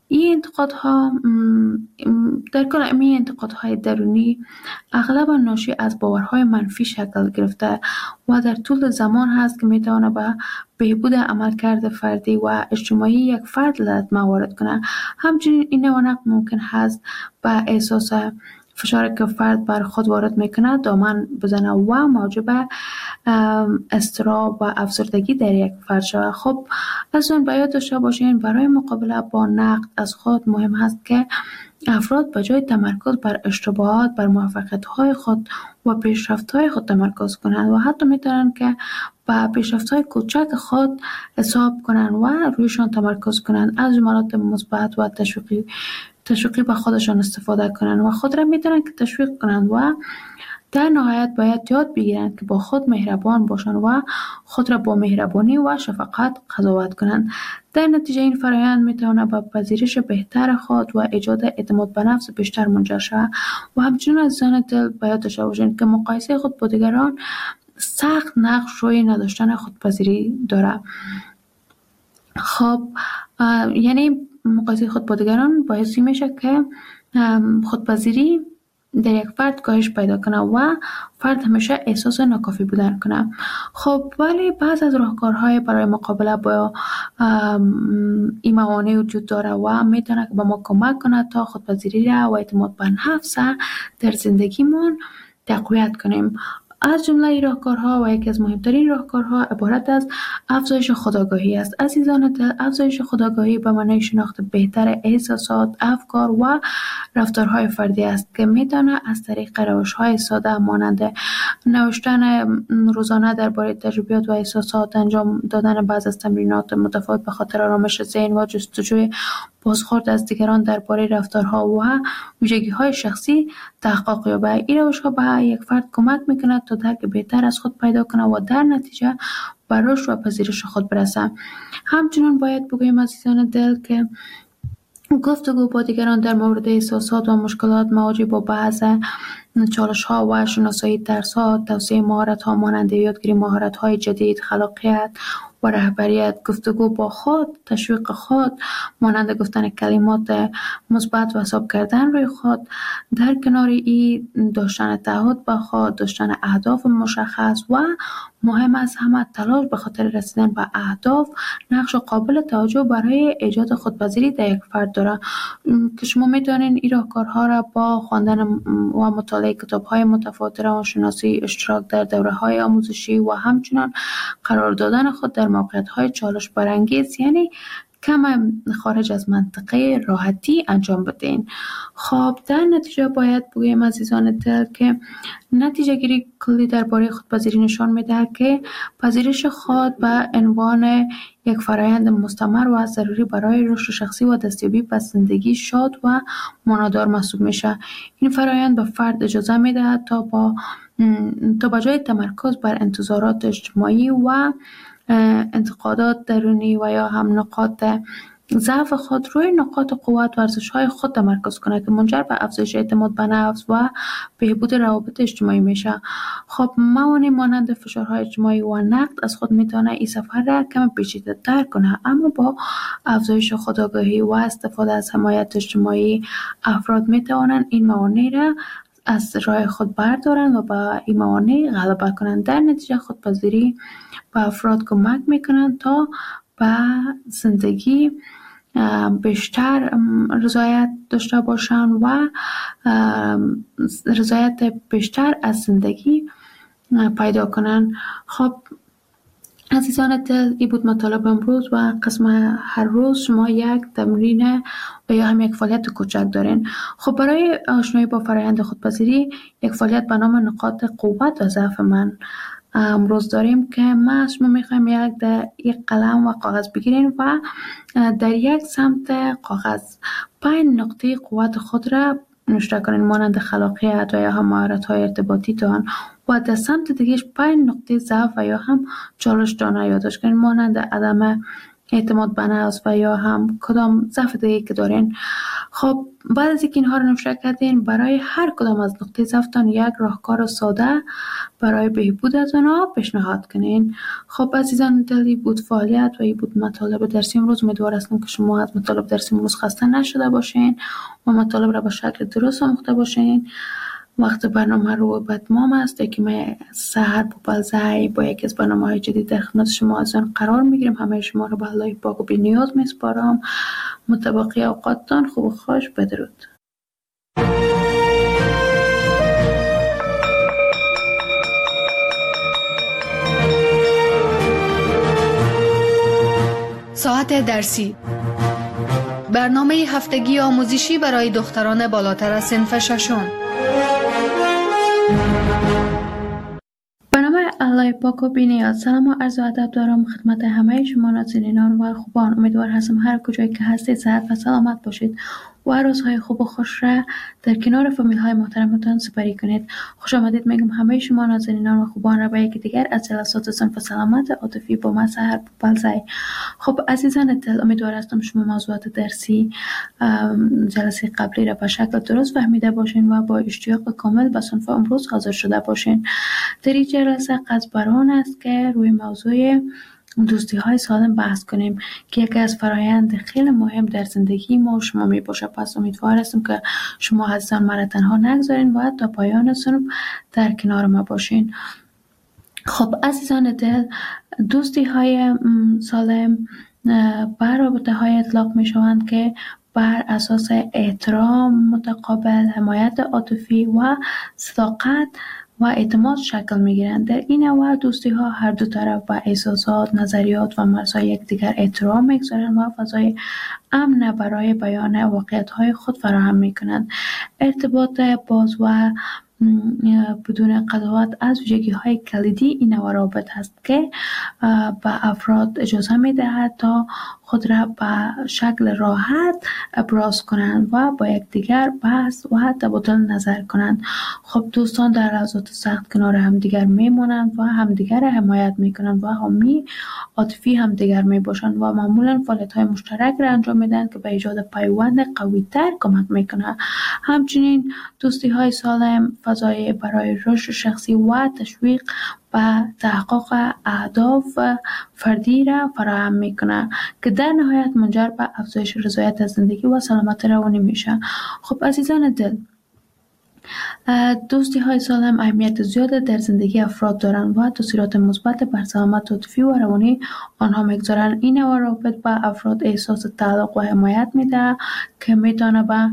این انتقادها در کل این انتقادهای درونی اغلب ناشی از باورهای منفی شکل گرفته و در طول زمان هست که میتواند به بهبود عملکرد فردی و اجتماعی یک فرد لطمه وارد کنه. همچنین این نوع ممکن هست به احساس فشاری که فرد بر خود وارد میکنه دامن بزنه و موجب اضطراب و افسردگی در یک فرد شود. خب از اون باید داشته باشین برای مقابله با نقد از خود مهم هست که افراد به جای تمرکز بر اشتباهات بر موفقیت‌های خود و پیشرفت‌های خود تمرکز کنند و حتی میتونن که به پیشرفت‌های کوچک خود حساب کنند و رویشان تمرکز کنند، از جملات مثبت و تشویقی به خودشان استفاده کنند و خود را میتونن که تشویق کنند و در نهایت باید یاد بگیرند که با خود مهربان باشند و خود را با مهربانی و شفقت قضاوت کنند. در نتیجه این فرآیند میتواند به پذیرش بهتر خود و ایجاد اعتماد به نفس بیشتر منجر شود و همچنین عزیزان دل باید داشته باشند که مقایسه خود با دیگران سخت نقش روی نداشتن خودپذیری دارد. خب یعنی مقایسه خود با دیگران باعث میشه که خودپذیری در یک فرد کاهش پیدا کنه و فرد همیشه احساس ناکافی بودن کنه. خب ولی بعض از راهکارهای برای مقابله با این موانع وجود داره و میتونه که به ما کمک کنه تا خودپذیری را و اعتماد به نفس در زندگیمون تقویت کنیم. از جمله راهکارها و یکی از مهمترین راهکارها عبارت از افزایش خودآگاهی است. عزیزان دل، افزایش خودآگاهی به معنای شناخت بهتر احساسات، افکار و رفتارهای فردی است که میتونه از طریق روش‌های ساده مانند نوشتن روزانه درباره تجربیات و احساسات، انجام دادن بعض از تمرینات متفاوت به خاطر آرامش ذهن و جستجوی بازخورد از دیگران درباره رفتارها و ویژگی‌های شخصی تحقق یابد. این روش‌ها به یک فرد کمک می‌کند تا درک بهتر از خود پیدا کنه و در نتیجه به رشد و پذیرش خود برسه. همچنین باید بگویم عزیزان دل که گفتگو با دیگران در مورد احساسات و مشکلات مواجه با بعض چالش‌ها و شناسایی ترس‌ها، توسعه مهارت‌ها مانند یادگیری مهارت‌های جدید، خلاقیت و رهبریت، گفتگو با خود، تشویق خود مانند گفتن کلمات مثبت و حساب کردن روی خود، در کنار این داشتن تعهد با خود، داشتن اهداف مشخص و مهم از همه تلاش به خاطر رسیدن به اهداف نقش قابل توجه برای ایجاد خودپذیری در یک فرد داره که شما میتونین این راهکارها را با خواندن و مطالعه کتاب‌های متفاوت، روانشناسی، اشتراک در دوره‌های آموزشی و همچنین قرار دادن خود در موقعیت‌های چالش برانگیز یعنی کم خارج از منطقه راحتی انجام بدین. خب در نتیجه باید بگویم عزیزان دل که نتیجه گیری کلی درباره خودپذیری نشان میده که پذیرش خود به عنوان یک فرآیند مستمر و ضروری برای رشد شخصی و دستیابی به زندگی شاد و معنادار محسوب میشه. این فرآیند به فرد اجازه میده تا با جای تمرکز بر انتظارات اجتماعی و انتقادات درونی و یا هم نقاط ضعف خود روی نقاط قوت و ارزش‌های خود تمرکز کنه که منجر به افزایش اعتماد به نفس و بهبود روابط اجتماعی میشه. خب موانع مانند فشارهای اجتماعی و نقد از خود میتونه این سفر را کم پیچیده‌تر کنه، اما با افزایش خودآگاهی و استفاده از حمایت اجتماعی افراد میتوانند این موانع را از راه خود بردارن و با این موانع غلبه کنند. در نتیجه خودپذیری به افراد کمک میکنند تا به زندگی بیشتر رضایت داشته باشند و رضایت بیشتر از زندگی پیدا کنند. خب عزیزان دل، این بود مطالب امروز و قسم هر روز شما یک تمرین و یا هم یک فعالیت کوچک دارین. خب برای آشنایی با فرآیند خودپذیری یک فعالیت به نام نقاط قوت و ضعف من امروز داریم که ما از شما میخوایم یک قلم و کاغذ بگیرین و در یک سمت کاغذ 5 نقطه قوت خود را نوشته کنین مانند خلاقیت و یا هم مهارت‌های ارتباطی تان و در سمت دیگهش 5 نقطه ضعف و یا هم چالش دانه یادداشت کنین مانند عدم اعتماد به نفس و یا هم کدام ضعف دیگه که دارین. خب بعد از اینکه اینها رو نوشته کردین، برای هر کدام از نقطه ضعفتان یک راهکار ساده برای بهبود از آنها پیشنهاد کنین. خب عزیزان دلی بود فعالیت و این بود مطالب درسی امروز. امیدوار هستم که شما از مطالب درسی امروز خسته نشده باشین و مطالب را به شکل درست آموخته باشین. وقت برنامه رو به اتمام است که من سحر پوپلزی با یکی از برنامه‌های جدید در خدمت شما عزیزان قرار میگیرم. همه شما رو به الله پاک و بی نیاز میسپارم. متبقی اوقاتتان خوب و خوش. بدرود. ساعت درسی، برنامه هفتگی آموزشی برای دختران بالاتر از صنف ششم. برنامه الله پاک و بی‌نیاز. سلام و عرض ادب دارم خدمت همه شما نازنینان و خوبان. امیدوار هستم هر کجایی که هستید صحت و سلامت باشید و روزهای خوب و خوش را در کنار فامیل های محترمتان سپری کنید. خوش آمدید میگم همه شما نازنینان و خوبان را به یکی دیگر از جلسات صنف سلامت عاطفی با من سحر پوپلزی. خب عزیزان دل، امیدوار هستم شما موضوعات درسی جلسه قبلی را به شکل درست فهمیده باشین و با اشتیاق کامل به صنف امروز حاضر شده باشین. در این جلسه قصد بر آن است که روی موضوع دوستی های سالم بحث کنیم که یکی از فرایند خیلی مهم در زندگی ما و شما می باشه. پس امیدوار هستم که شما عزیزان مرا تنها نگذارین و تا پایان صنف در کنار ما باشین. خب عزیزان دل، دوستی های سالم بر رابطه های اطلاق می شوند که بر اساس احترام متقابل، حمایت عاطفی و صداقت و اعتماد شکل می‌گیرند. در این نوع دوستی ها هر دو طرف با احساسات، نظریات و مرزهای یکدیگر احترام می‌گذارند و فضای امن برای بیان واقعیت‌های خود فراهم می‌کنند. ارتباط باز و بدون قضاوت از ویژگی‌های کلیدی این نوع روابط است که به افراد اجازه می‌دهد تا خود را به شکل راحت ابراز کنند و با یکدیگر بحث و تبادل نظر کنند. خب دوستان در لحظات سخت کنار همدیگر میمانند و همدیگر را حمایت میکنند و حامی عاطفی همدیگر میباشند و معمولا فعالیت‌های مشترک را انجام میدن که به ایجاد پیوند قوی‌تر کمک میکنه. همچنین دوستی‌های سالم فضای برای رشد شخصی و تشویق و تحقق اهداف فردی را فراهم میکنه که در نهایت منجر به افزایش رضایت از زندگی و سلامت روانی میشه. خب عزیزان دل، دوستی های سالم اهمیت زیاد در زندگی افراد دارند و تاثیرات مثبت بر سلامت عاطفی و روانی آنها میگذارند. این نوع روابط به افراد احساس تعلق و حمایت میده که میتونه به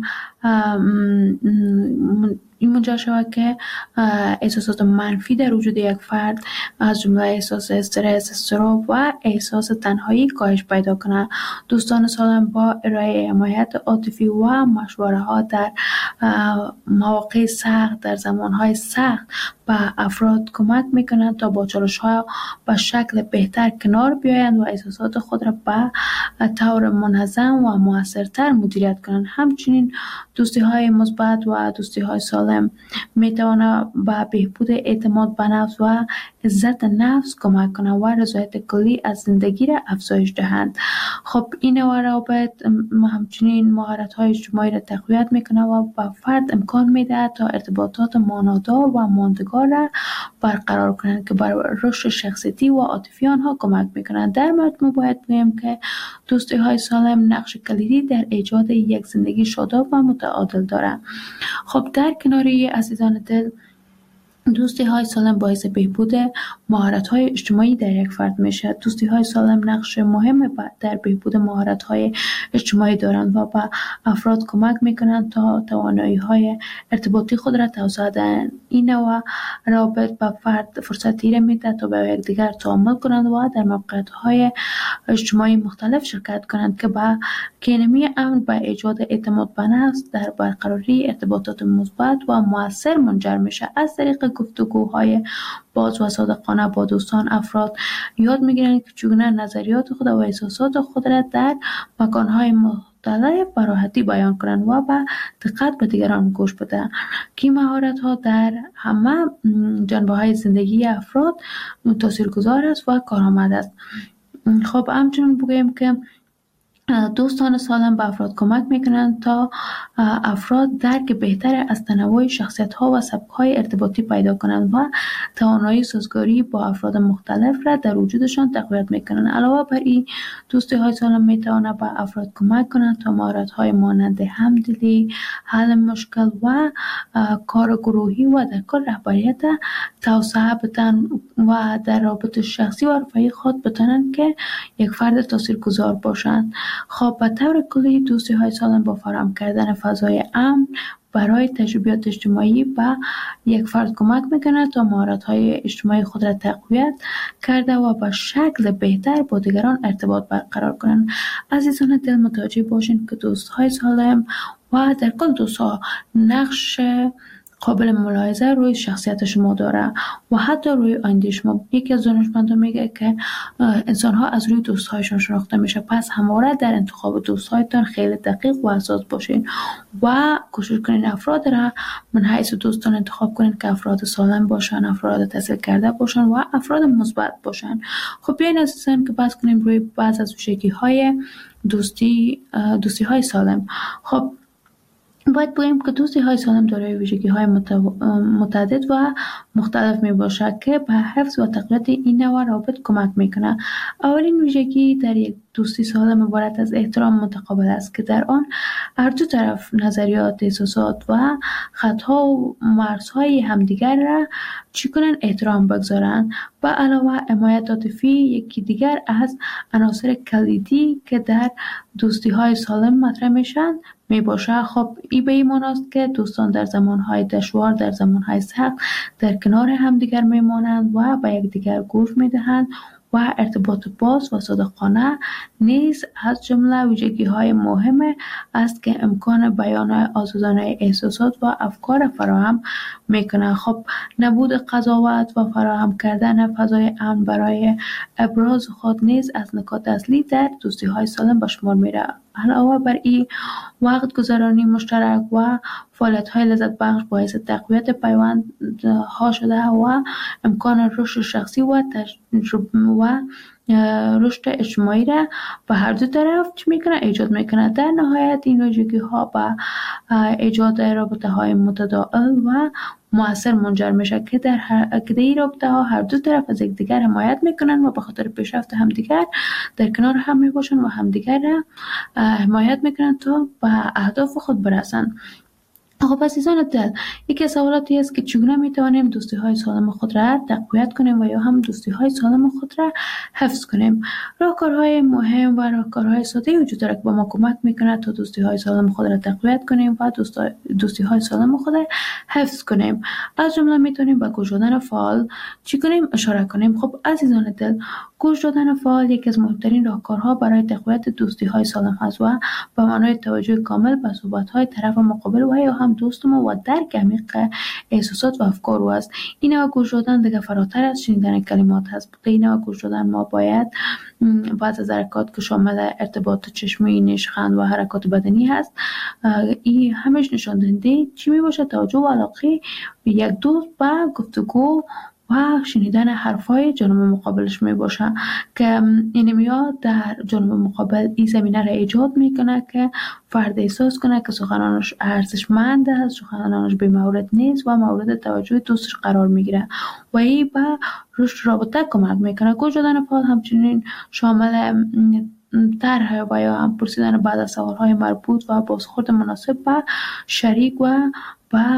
این منجر شود که احساسات منفی در وجود یک فرد از جمله احساس استرس، اضطراب و احساس تنهایی کاهش پیدا کنه. دوستان سالم با ارائه حمایت عاطفی و مشوره ها در مواقع سخت، در زمانهای سخت به افراد کمک میکنند تا با چالش ها به شکل بهتر کنار بیایند و احساسات خود را به طور منظم و موثرتر مدیریت کنند. همچنین دوستی های مثبت و دوستی های سالم میتواند به بهبود اعتماد به نفس و عزت نفس کمک کنند و رضایت کلی از زندگی را افزایش دهند. خب این نوع روابط همچنین مهارت های اجتماعی را تقویت میکنه و به فرد امکان میده تا ارتباطات معنادار و ماندگار را برقرار کنند که بر رشد شخصیتی و عاطفی آنها کمک میکنند. در مجموع باید بگویم که دوستی های سالم نقش کلیدی در ایجاد یک زندگی شاداب و متعادل دارند. خب در کناری عزیزان دل، دوستی های سالم باعث بهبود مهارت های اجتماعی در یک فرد میشه. دوستی های سالم نقش مهم در بهبود مهارت های اجتماعی دارند و به افراد کمک میکنند تا توانایی های ارتباطی خود را توسعه دهند. این نوع روابط به فرد فرصتی را میده تا به یکدیگر تعامل کنند و در موقعیت های اجتماعی مختلف شرکت کنند که به کینمی امن به ایجاد اعتماد به نفس در برقراری ارتباطات مثبت و مؤثر منجر میشه. از طریق گفتگوهای باز و صادقانه با دوستان افراد یاد میگیرند که چگونه نظریات خود و احساسات خود را در مکانهای مختلف به راحتی بیان کنند و با دقت به دیگران گوش بدهند که مهارت ها در همه جنبه های زندگی افراد تاثیرگذار است و کارآمد است. خب همچنین بگویم که دوستان سالم به افراد کمک میکنند تا افراد درک بهتر از تنوع شخصیت ها و سبک های ارتباطی پیدا کنند و توانایی سازگاری با افراد مختلف را در وجودشان تقویت میکنند. علاوه بر این، دوستی های سالم میتواند به افراد کمک کنند تا مهارت های مانند همدلی، حل مشکل و کار گروهی و در کار رهبریت توسعه بدن و در رابطه شخصی و رفاهی خود بتوانند که یک فرد تاثیرگذار باشند. خب به طور کلی دوستی های سالم با فراهم کردن فضای امن برای تجربیات اجتماعی به یک فرد کمک میکنه تا مهارت های اجتماعی خود را تقویت کرده و به شکل بهتر با دیگران ارتباط برقرار کنند. عزیزان دل، متوجه باشین که دوست های سالم و در کل دوست ها نقش قابل ملاحظه روی شخصیت شما داره و حتی روی آینده شما. یکی از دانشمندان میگه که انسان ها از روی دوست هایشان شناخته میشه، پس همواره در انتخاب دوست هایتان خیلی دقیق و حساس باشین و کوشش کنین افراد را من حیث دوستان انتخاب کنین که افراد سالم باشن، افراد تحصیل کرده باشن و افراد مثبت باشن. خب بیاین عزیزان که بحث کنیم روی بعض از ویژگی های دوستی های سالم. خب باید بگوییم که دوستی های سالم دارای ویژگی های متعدد و مختلف می باشد که به حفظ و تقویت این نوع روابط کمک میکنه. اولین ویژگی در یک دوستی سالم عبارت از احترام متقابل است که در آن هر دو طرف نظریات، احساسات و خطها و مرزهای همدیگر را احترام بگذارند. به علاوه حمایت عاطفی یکی دیگر از عناصر کلیدی که در دوستی های سالم مطرح میشن می باشه. خب این به این معنی است که دوستان در زمانهای دشوار، در زمانهای سخت در کنار همدیگر میمانند و به یکدیگر گوش میدهند و ارتباط باز و صادقانه نیز از جمله ویژگی های مهم است که امکان بیان آزادانه احساسات و افکار فراهم میکنه. خب نبود قضاوت و فراهم کردن فضای امن برای ابراز خود نیز از نکات اصلی در دوستی های سالم به شمار میره. علاوه بر این، وقت گذرانی مشترک و فعالیت های لذت بخش باعث تقویت پیوند ها شده و امکان رشد شخصی و رشد اجتماعی را به هر دو طرف ایجاد میکنه. در نهایت این ویژگی ها به ایجاد رابطه های متداول و مؤثر منجر میشه که در این رابطه ها هر دو طرف از یکدیگر حمایت میکنن و به خاطر پیشرفت همدیگر در کنار هم میباشن و همدیگر را حمایت میکنن تا به اهداف خود برسن. خب عزیزان دل، یکی از سوالاتی است که چگونه میتوانیم دوستی های سالم خود را تقویت کنیم و یا هم دوستی های سالم خود را حفظ کنیم. راهکارهای مهم و راهکارهای ساده وجود دارد که با ما کمک میکنه تا دوستی های سالم خود را تقویت کنیم و دوستی های سالم خود را حفظ کنیم. از جمله میتونیم به گوش دادن فعال چی کنیم اشاره کنیم. خب عزیزان دل، گوش دادن فعال یکی از مهمترین راهکارها برای تقویت دوستی های سالم است و به معنای توجه کامل به صحبت های طرف مقابل و یا هم دوست ما و درک عمیق احساسات و افکار او است. این نوع گوش دادن دیگه فراتر از شنیدن کلمات هست. این نوع گوش دادن ما باید بعض از حرکات که شامل ارتباط چشمی، نشخند و حرکات بدنی هست، این همش نشان دهنده چی می باشه؟ توجه و علاقه یک دوست به گفتگو و شنیدن حرفای جانب مقابلش می باشه که این میاد در جانب مقابل این زمینه را ایجاد میکنه که فرد احساس کنه که سخنانش ارزشمند است، سخنانش بی مورد نیست و مورد توجه دوستش قرار میگیره و این به رشد رابطه کمک میکنه. گوش دادن فعال همچنین شامل طرح و یا هم پرسیدن بعد از سوالهای مربوط و بازخورد مناسب به شریک و به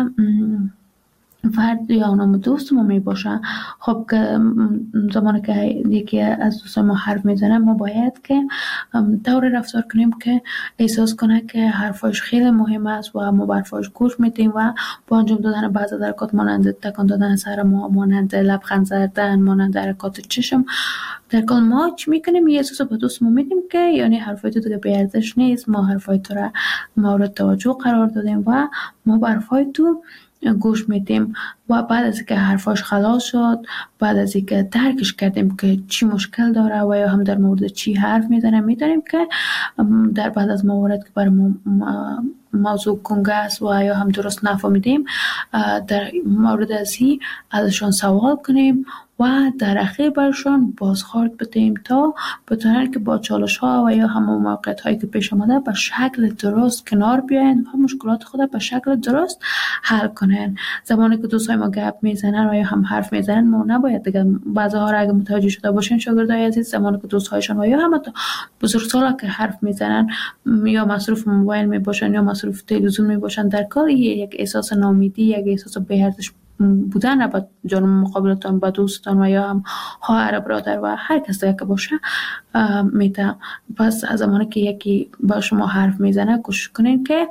فرد یا نام دوست ما می باشه. خب که زمانی که یکی از دوستان ما حرف میزنه ما باید که طور رفتار کنیم که احساس کنه که حرفاش خیلی مهم است و ما حرفاش گوش میدیم و با انجام دادن بعضی حرکات مانند تکان دادن سر ما، مانند لبخند زدن، مانند حرکات چشم، در کل ما چی میکنیم؟ یه احساس به دوست ما میدیم که یعنی حرفای تو دیگه بی ارزش نیست، ما حرفای تو را مورد توجه قرار دادیم و ما به حرفای تو گوش میدیم و بعد از اینکه حرفاش خلاص شد، بعد از اینکه درکش کردیم که چی مشکل داره و یا هم در مورد چی حرف میزنه، میدونیم که در بعد از موارد که برای موضوع گنگ است و یا هم درست نفهمیدیم در مورد ازی ازشان سوال کنیم و در اخیر برشان بازخورد بدهیم تا بتونن که با چالش ها و یا همون موقعیت هایی که پیش آمده به شکل درست کنار بیاین و مشکلات خود به شکل درست حل کنن. زمانی که دوستای ما گپ میزنن و یا هم حرف میزنن ما نباید دیگه بعضی ها را اگه متوجه شده باشین شاگردای عزیز، زمانی که دوستهایشان و یا هم بزرگسالا که حرف میزنن یا مصروف موبایل میباشن یا مصروف تلویزیون میباشن، در کار یک احساس ناامیدی، یک احساس بی‌ارزش بودن را به جانب مقابلتان، به دوستان و یا هم خواهر برادر و هر کس که باشه میده. پس از زمانی که یکی با شما حرف میزنه کوشش کنین که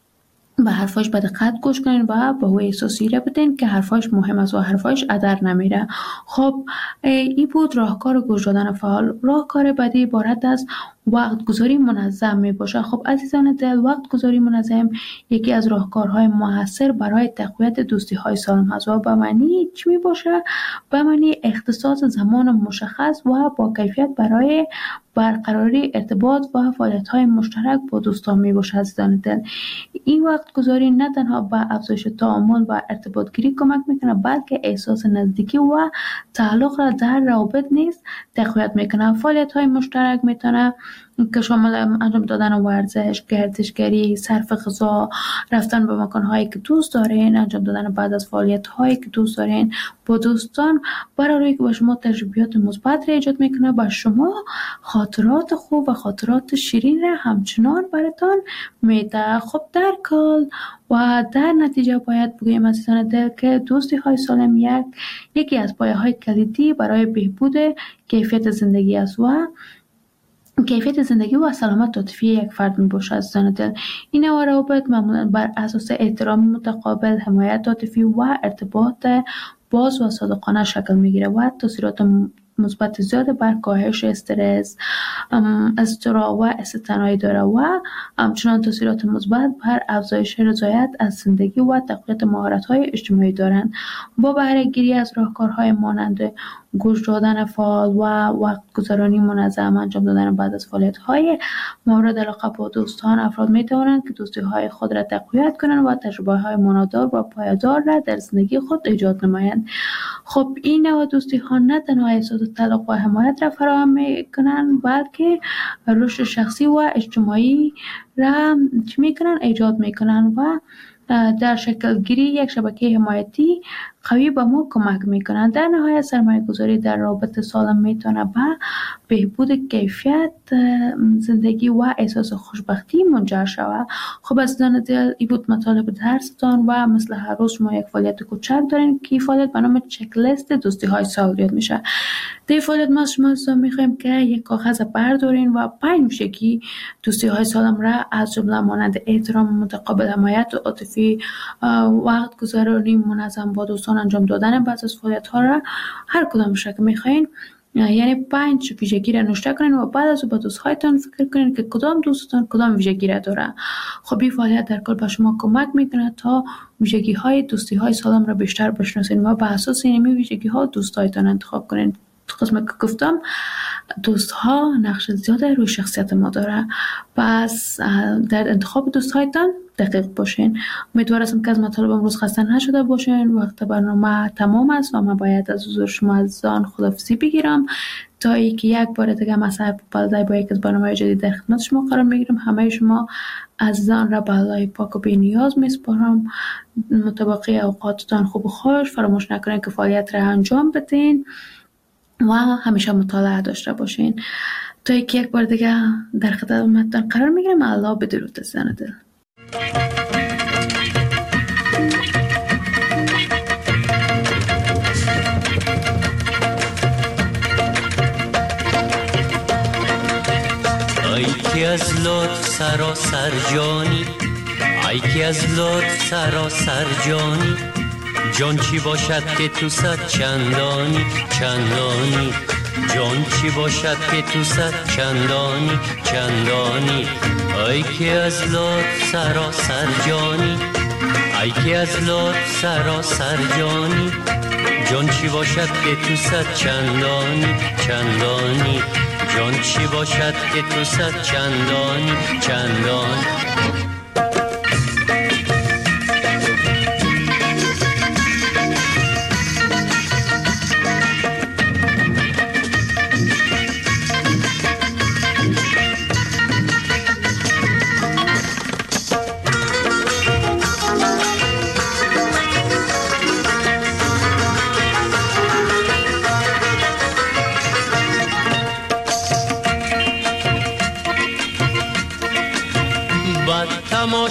به حرفاش به دقت گوش کنین و به او احساسی را بدین که حرفاش مهم است و حرفاش ادر نمیره. خب این بود راهکار گوش دادن فعال. راهکار بعدی عبارت از وقت گذاری منظم می باشه. خب عزیزان دل، وقت گذاری منظم یکی از راهکارهای موثر برای تقویت دوستی های سالم است و به معنی چی می باشه؟ به معنی اختصاص زمان مشخص و با کیفیت برای برقراری ارتباط و فعالیت های مشترک با دوستان می باشه. عزیزان دل، این وقت گذاری نه تنها به افزایش تعامل و ارتباط گیری کمک میکنه بلکه احساس نزدیکی و تعلق را در روابط نیز تقویت میکنه. فعالیت های مشترک میتونه که شامل انجام دادن ورزش، گردشگری، صرف غذا، رفتن به مکان‌هایی که دوست دارین، انجام دادن بعد از فعالیت‌هایی که دوست دارین با دوستان، برای که به شما تجربیات مثبت را ایجاد میکنه، با شما خاطرات خوب و خاطرات شیرین را همچنان براتون میده. خب در کل و در نتیجه باید بگویم عزیزان دل که دوستی های سالم یکی از پایه‌های کلیدی برای بهبود کیفیت زندگی است و کیفیت زندگی و سلامت عاطفی یک فرد می باشد. عزیزان دل، این نوع روابط معمولا بر اساس احترام متقابل، حمایت عاطفی و ارتباط باز و صادقانه شکل می گیره و تاثیرات مثبت زیاد بر کاهش استرس، اضطراب و استثنایی داره و همچنان تاثیرات مثبت بر افزایش رضایت از زندگی و تقویت مهارت‌های اجتماعی دارند. با بهره گیری از راهکارهای مانند گوش دادن فعال و وقت گذرانی منظم، انجام دادن بعد از فعالیت‌های مورد علاقه با دوستان، افراد می‌توانند که دوستی‌های خود را تقویت کنند و تجربه‌های منادار و پایدار را در زندگی خود ایجاد نمایند. خب این نوع دوستی‌ها نه تنها احساس تعلق و حمایت را فراهم می‌کنند بلکه رشد شخصی و اجتماعی را ایجاد می‌کنند و در شکل گیری یک شبکه حمایتی قوی به ما کمک میکنند. در نهایت سرمایه گذاری در رابطه سالم میتونه به بهبود کیفیت زندگی و احساس خوشبختی منجر شود. خب عزیزان دل، این بود مطالب درستان و مثل هر روز ما یک فعالیت کوچک داریم که فعالیت به نام چک لیست دوستی های سال یاد میشه. در فعالیت ما شما میخوایم که یک کاغذ بردارین و 5 ویژگی دوستی های سالم را از جمله مانند احترام متقابل، حمایت عاطفی، وقت گذرانی منظم با دوستان، انجام دادن بعض از فعالیت ها را هر کدامش که میخواین، یعنی 5 ویژگی را نوشته کنین و بعد از او با دوستهایتان فکر کنین که کدام دوستتان کدام ویژگی را داره. خب این فعالیت در کل به شما کمک میکنه تا ویژگی های دوستی های سالم را بیشتر بشناسین و به اساس این ویژگی ها دوستهایتان انتخاب کنین. قسمت که گفتم دوست ها نقش زیاده روی شخصیت ما داره، پس در انتخاب دوست هایتان دقیق باشین. امیدوارم که از مطالب امروز خسته نشده باشین. وقت برنامه تمام است و من باید از حضور شما عزیزان خداحافظی بگیرم تا اینکه یک بار دیگه ما صاحب بالای با یک از برنامه جدید در خدمت شما قرار میگیرم. همه شما عزیزان را به الله پاک و بی نیاز میسپارم. مطابق اوقاتتان خوب و خوش، فراموش نکنین که فعالیت را انجام بدین و همیشه مطالعه داشته باشین. تا یک بار دیگه در خدمتتان قرار میگیرم. الله بدرود عزیزان دل. ای که از لطف سراسر جانی، ای که از لطف سراسر جانی، جان چی باشد که تو صد چندانی چندانی، جان چی باشد که تو صد چندانی چندانی. ای که از لطف سراسر جانی، ای که از لطف سراسر جانی، جان چی باشد که تو صد چندانی چندانی، جان چی باشد که تو صد چندانی چندانی.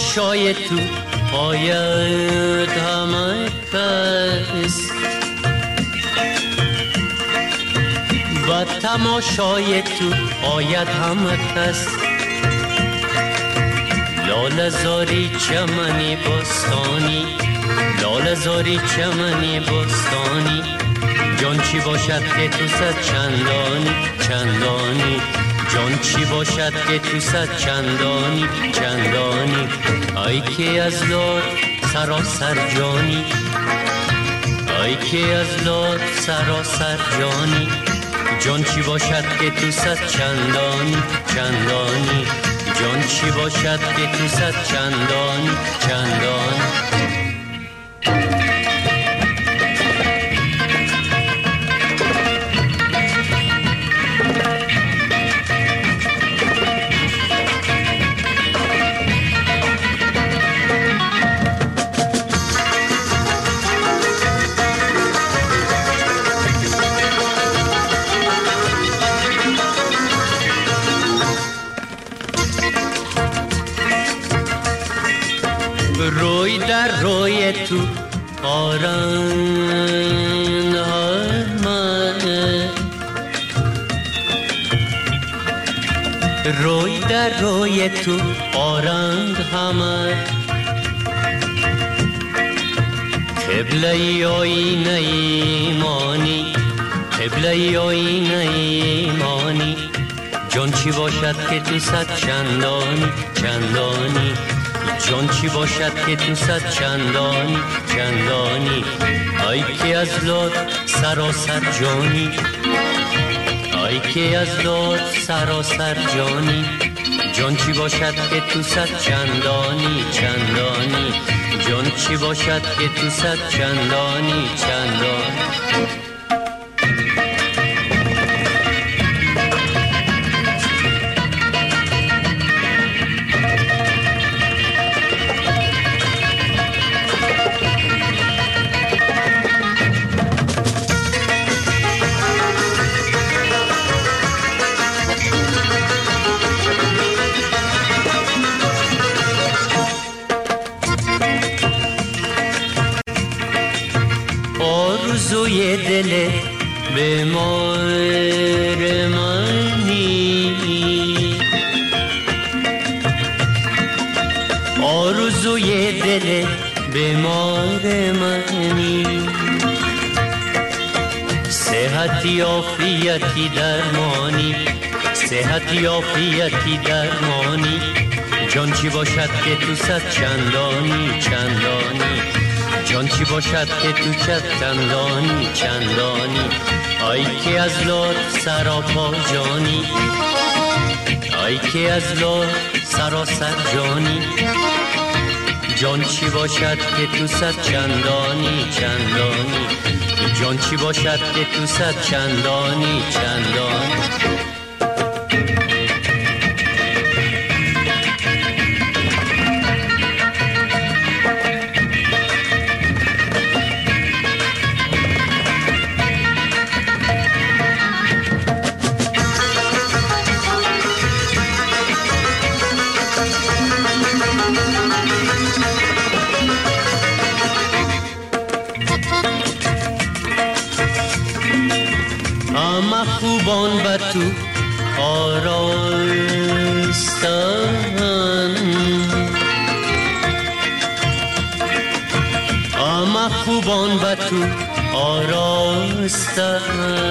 تماشای تو آید همه کس، با تماشای تو آید همه کس. لاله زاری چمنی بستانی، لاله زاری چمنی بستانی، جان چی باشد که تو صد چندانی چندانی، جان چی باشد که تو صد چندانی چندانی. ای که از لات سراسر جانی، ای که از لات سراسر جانی، جان چی باشد که تو صد چندانی چندانی، جان چی باشد که تو صد چندانی چندانی. روی در روی تو آرند همه، روی در روی تو آرند همه، قبله آینه ایمانی، قبله آینه ایمانی، جان چی باشد که تو صد چندانی چندانی، جان چی باشد که تو صد چندانی چندانی. ای که از لات سراسر جانی، ای که از لات سراسر جانی، جان چی باشد که تو صد چندانی چندانی، جان چی باشد که تو صد چندانی چندانی. آرزوی دل بیمار منی، آرزوی دل بیمار منی، صحتی عافیتی درمانی، صحتی عافیتی درمانی، جان چی باشد که تو صد چندانی چندانی، جان چی باشد که تو صد چندانی چندانی. ای که از لات سراپا جانی، ای که از لات سراسر جانی، جان چی باشد که تو صد چندانی چندانی، جان چی باشد که تو صد چندانی چندانی. همه خوبان به تو آراستن، همه خوبان به تو آراستن،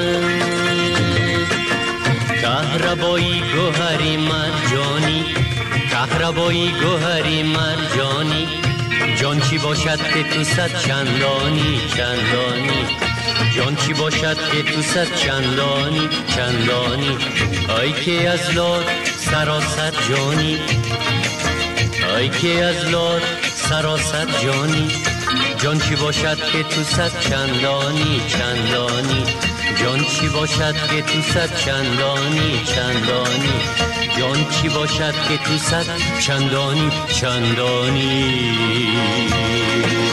کهربایی گوهری مرجانی، کهربایی گوهری مرجانی، جان چی باشد که تو صد چندانی چندانی، جان چی باشد که تو صد چندانی چندانی. ای که از لات سراسر جانی، ای که از لات سراسر جانی، جان چی باشد که تو صد چندانی چندانی، جان چی باشد که تو صد چندانی چندانی، جان چی باشد که تو صد چندانی چندانی.